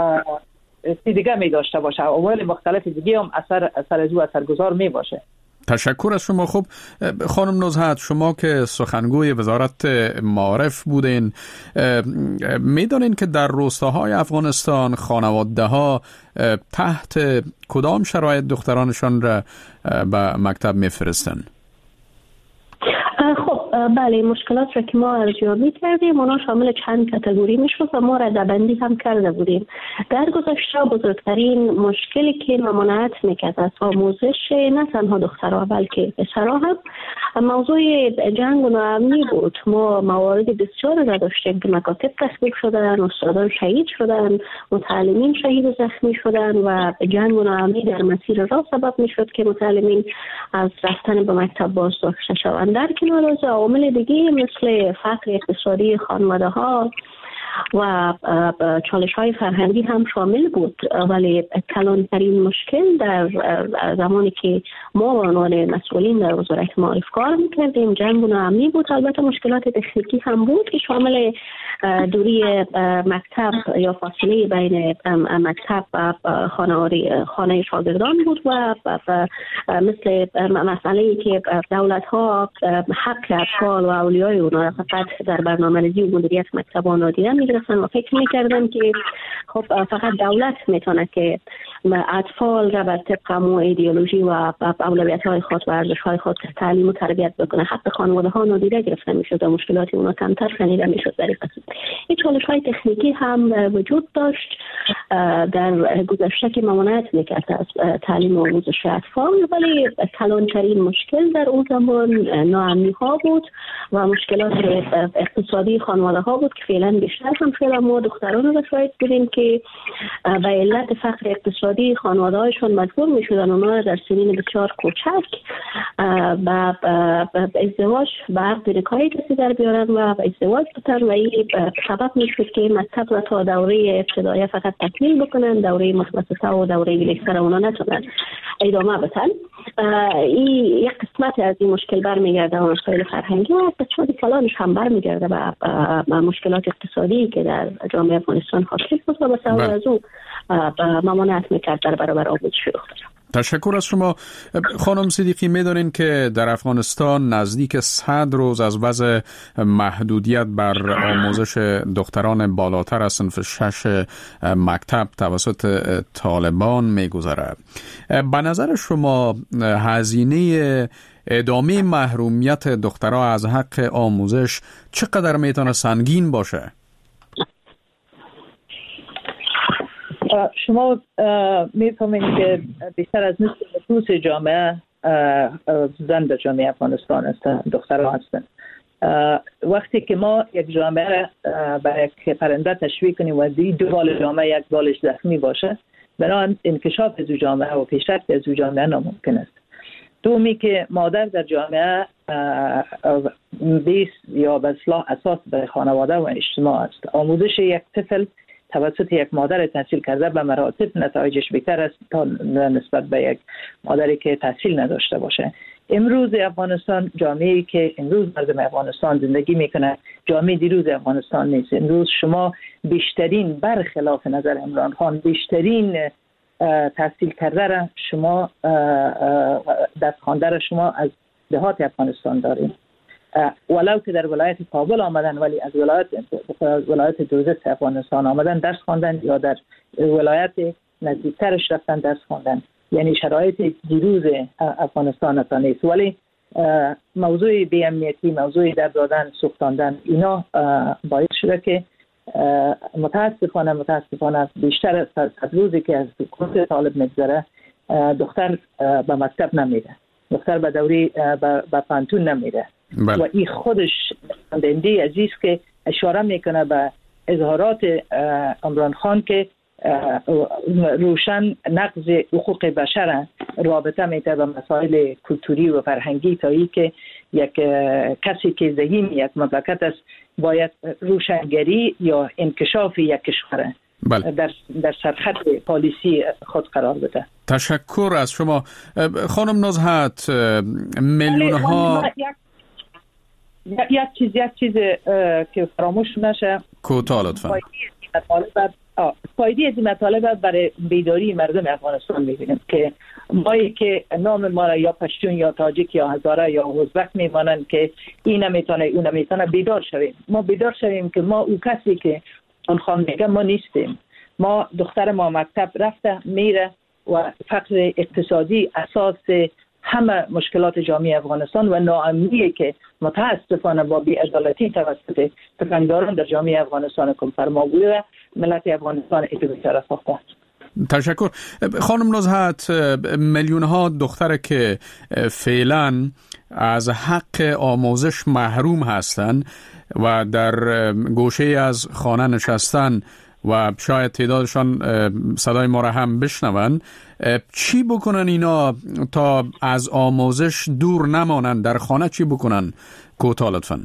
دیگه می داشته باشه، عوامل مختلف دیگه هم اثر اثر از او اثرگذار می باشه. تشکر از شما. خب خانم نزهت، شما که سخنگوی وزارت معارف بودین، میدانین که در روستاهای افغانستان خانواده ها تحت کدام شرایط دخترانشان را به مکتب میفرستن؟ خب بله، مشکلات را که ما ارزیابی کردیم اونا شامل چند کاتگوری میشد و ما ردبندی هم کرده بودیم. در گذشته بزرگترین مشکلی که ممانعت میکرد از آموزش نه تنها دخترها بلکه پسرها هم موضوع جنگ و ناامنی بود. ما موارد بسیار را داشتیم که مکاتب تخریب شدن، استادان شهید شدن، متعلمین شهید و زخمی شدن و جنگ و ناامنی در مسیر راه سبب میشد که متعلمین از رفتن به مکتب بازداشته شوند. در کنار از عوامل دیگه مثل فقر اقتصادی خانواده ها و چالش های فرهنگی هم شامل بود، ولی کلانترین مشکل در زمانی که ما به عنوان مسئولین در وزارت معارف کار میکردیم جنگ و ناامنی بود. البته مشکلات تکنیکی هم بود که شامل دوری مکتب یا فاصله بین مکتب و خانه خانه شاگردان بود و مثل مسئله که دولت ها حق اطفال و اولیای اونا فقط در برنامه‌ریزی و مدیریت مکتبان نادیده میگرفتن و فکر میکردن که خب فقط دولت میتونه که اطفال را بر طبق مو ایدئولوژی و اولویت های خود و ارزش های خود تعلیم و تربیت بکنه. حق خانواده ها نادیده گرفته میشد و مشکلات اونا کمتر شنیده میشد. در این چالش های تکنیکی هم وجود داشت در گذشته که ممانعت میکرد از تعلیم و آموزش اطفال، ولی کلانترین مشکل در اون زمان ناامنی ها بود و مشکلات اقتصادی خانواده ها بود که فعلا بیشتر هم شده. ما دختران رو شاید بودیم که به علت فقر اقتصادی خانواده هایشون مجبور می شدن اونا در سنین بسیار کوچک به ازدواج به عقد نکاحی کسی در بیارن و به ازدواج بتن و این سبب می شد که مکتب را تا دوره ابتدایی فقط تکمیل بکنن، دوره متوسطه و دوره لیسه اونا نتونن ادامه بدن. این یک قسمت از این مشکل برمیگرده به مسائل فرهنگی و قسمت کلانش هم برمیگرده به مشکلات اقتصادی که در جامعه افغانستان حاصل بود و بسیار از او ممانعت میکرد در برابر آموزش دختران. تشکر از شما. خانم صدیقی، میدونین که در افغانستان نزدیک صد روز از وضع محدودیت بر آموزش دختران بالاتر از صنف شش مکتب توسط طالبان میگذرد. به نظر شما هزینه ادامه محرومیت دخترها از حق آموزش چقدر میتونه سنگین باشه؟ شما میفهمید که بیشتر از نصف نفوس جامعه زن در جامعه افغانستان هستند، دخترها هستند. وقتی که ما یک جامعه برای یک پرنده تشویق کنیم و دی دو بال جامعه یک بالش زخمی باشه، بنابراین انکشاف از جامعه و پیشرفت از جامعه ناممکن است. دومی که مادر در جامعه بیس یا به اصطلاح اساس برای خانواده و اجتماع است. آموزش یک طفل توسط یک مادر تحصیل کرده به مراتب نتایجش بهتر است تا نسبت به یک مادری که تحصیل نداشته باشه. امروز افغانستان جامعه‌ای که امروز مردم افغانستان زندگی میکنه جامعه دیروز افغانستان نیست. امروز شما بیشترین برخلاف نظر عمران خان بیشترین تحصیل کرده را شما دست خوانده را شما از دهات افغانستان داریم، ولو که در ولایت کابل آمدن ولی از ولایت ولایت دوزست افغانستان آمدن درس خواندن یا در ولایت نزدیکترش رفتن درس خواندن. یعنی شرایط دیروز افغانستان تا نیست، ولی موضوع بی امنیتی، موضوع در دادن سوختاندن اینا باعث شده که متاسفانه متاسفانه بیشتر از صد روزی که از کورس طالب میگذره دختر به مکتب نمیره، دختر به دوری به پانتون نمیره. بله. و این خودش دنده عزیز که اشاره میکنه به اظهارات عمران خان که روشن نقض حقوق بشر رابطه میده به مسائل کلتوری و فرهنگی تا ای که یک کسی که ذهین یک مملکت است باید روشنگری یا انکشاف یک کشور بله. در در سرخط پالیسی خود قرار بده. تشکر از شما خانم نزهت. میلیون ها یک یک چیز یک چیز که فراموش نشه کوتاه لطفا. فایده از این مطالب برای بیداری مردم افغانستان میبینیم که مایی که نام ما را یا پشتون یا تاجیک یا هزاره یا ازبک میمانند که این نمیتونه اون نمیتونه، بیدار شویم. ما بیدار شویم که ما او کسی که اون خان میگه ما نیستیم. ما دختر ما مکتب رفته میره و فقر اقتصادی اساس همه مشکلات جامعه افغانستان و ناامنی که متاسفانه با بی‌عدالتی توسط تفنگداران در جامعه افغانستان کم فرما بوده ملت افغانستان اتباعی طرف ساخته. تشکر. خانم نزهت، میلیون ها دختر که فعلا از حق آموزش محروم هستند و در گوشه از خانه نشستن و شاید تعدادشان صدای ما را هم بشنون، چی بکنن اینا تا از آموزش دور نمانند؟ در خانه چی بکنن؟ کوتاه لطفاً.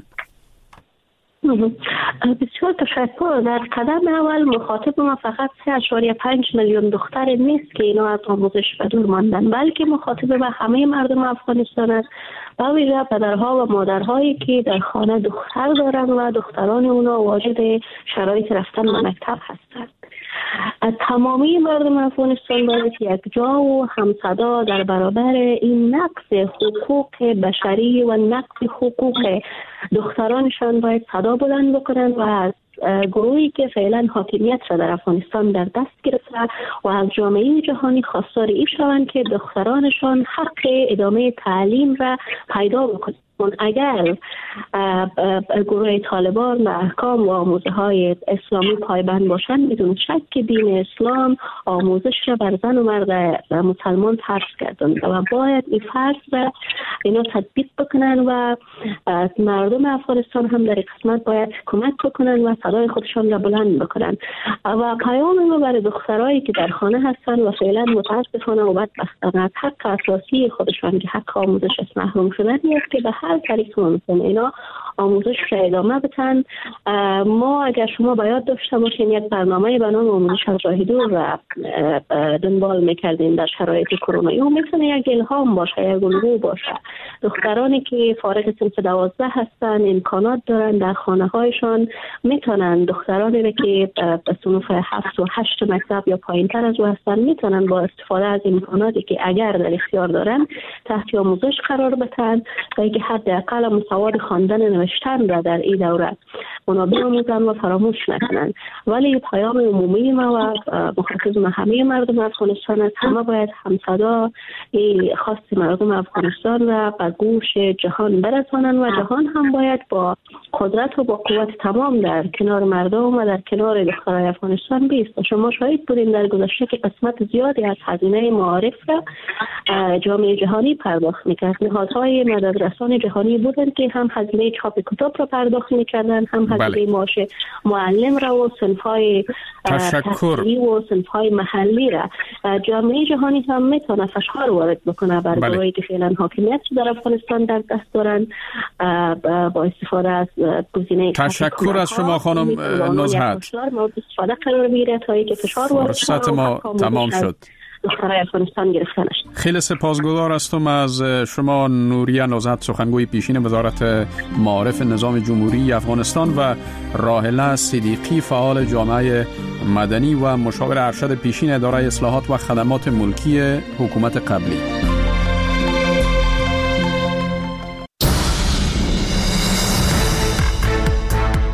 بسیار تشکر. در قدم اول مخاطب ما فقط سه اشاریه پنج میلیون دختر نیست که اینا از آموزش به دور ماندن، بلکه مخاطب به همه مردم افغانستان است، به ویژه پدرها و مادرهایی که در خانه دختر دارن و دختران اونا واجد شرایط رفتن به مکتب هستند. از تمامی مردم افغانستان باید یک جا و همصدا در برابر این نقض حقوق بشری و نقض حقوق دخترانشان باید صدا بلند بکنند و از گروهی که فعلا حاکمیت را در افغانستان در دست گرفته و از جامعه جهانی خواستار این شوند که دخترانشان حق ادامه تعلیم را پیدا بکنند. اگر گروه طالبان و احکام و آموزه های اسلامی پایبند باشند بدون شک که دین اسلام آموزش را بر زن و مرد مسلمان فرض کردند و باید این فرض را اینا تطبیق بکنن و مردم افغانستان هم در قسمت باید کمک بکنن و صدای خودشان را بلند بکنن. و پیام ما برای دخترایی که در خانه هستن و فعلا متاسفانه و بدبختانه از حق اساسی خودشان که حق آموزش است محروم شدن است که به هر طریق ممکن اینا آموزش را ادامه بدن. ما اگر شما باید داشته باشین یک برنامه به نام آموزش از راه دور را دنبال میکردیم در شرایط کرونا، اون میتونه یک الهام باشه، یک الگو باشه. دخترانی که فارغ صنف دوازده هستن امکانات دارن در خانه هایشان میتونن، دخترانی را که به صنف هفت و هشت مکتب یا پایین تر از او هستن میتونن با استفاده از امکاناتی که اگر در اختیار دارن تحت آموزش قرار بدن و اینکه حداقل مساوات خواندن نوشتن را در این دوره اونا بیاموزن و فراموش نکنن. ولی پیام عمومی ما و مخاطب ما همه مردم افغانستان است، همه باید همصدا خواست مردم افغانستان را به گوش جهان برسانن و جهان هم باید با قدرت و با قوت تمام در کنار مردم و در کنار دخترای افغانستان بیست. شما شاهد بودین در گذشته که قسمت زیادی از هزینه معارف را جامعه جهانی پرداخت میکرد. نهادهای مددرسان جهانی بودن که هم هزینه چاپ کتاب را پرداخت میکردن، هم محاسبه معاش معلم را و صنف‌های تحصیلی و صنف‌های محلی را جامعه جهانی هم میتونه فشار وارد بکنه بر گروهی که فعلا حاکمیت در افغانستان در دست دارن با استفاده از گزینه. تشکر از شما خانم نزهت. مورد استفاده قرار میگیره تا اینکه فشار وارد شه. فرصت ما تمام شد. افغانستان گرفته نشد. خیلی سپاسگزار هستم از شما نوریه نزهت، سخنگوی پیشین وزارت معارف نظام جمهوری افغانستان، و راحله صدیقی، فعال جامعه مدنی و مشاور ارشد پیشین اداره اصلاحات و خدمات ملکی حکومت قبلی.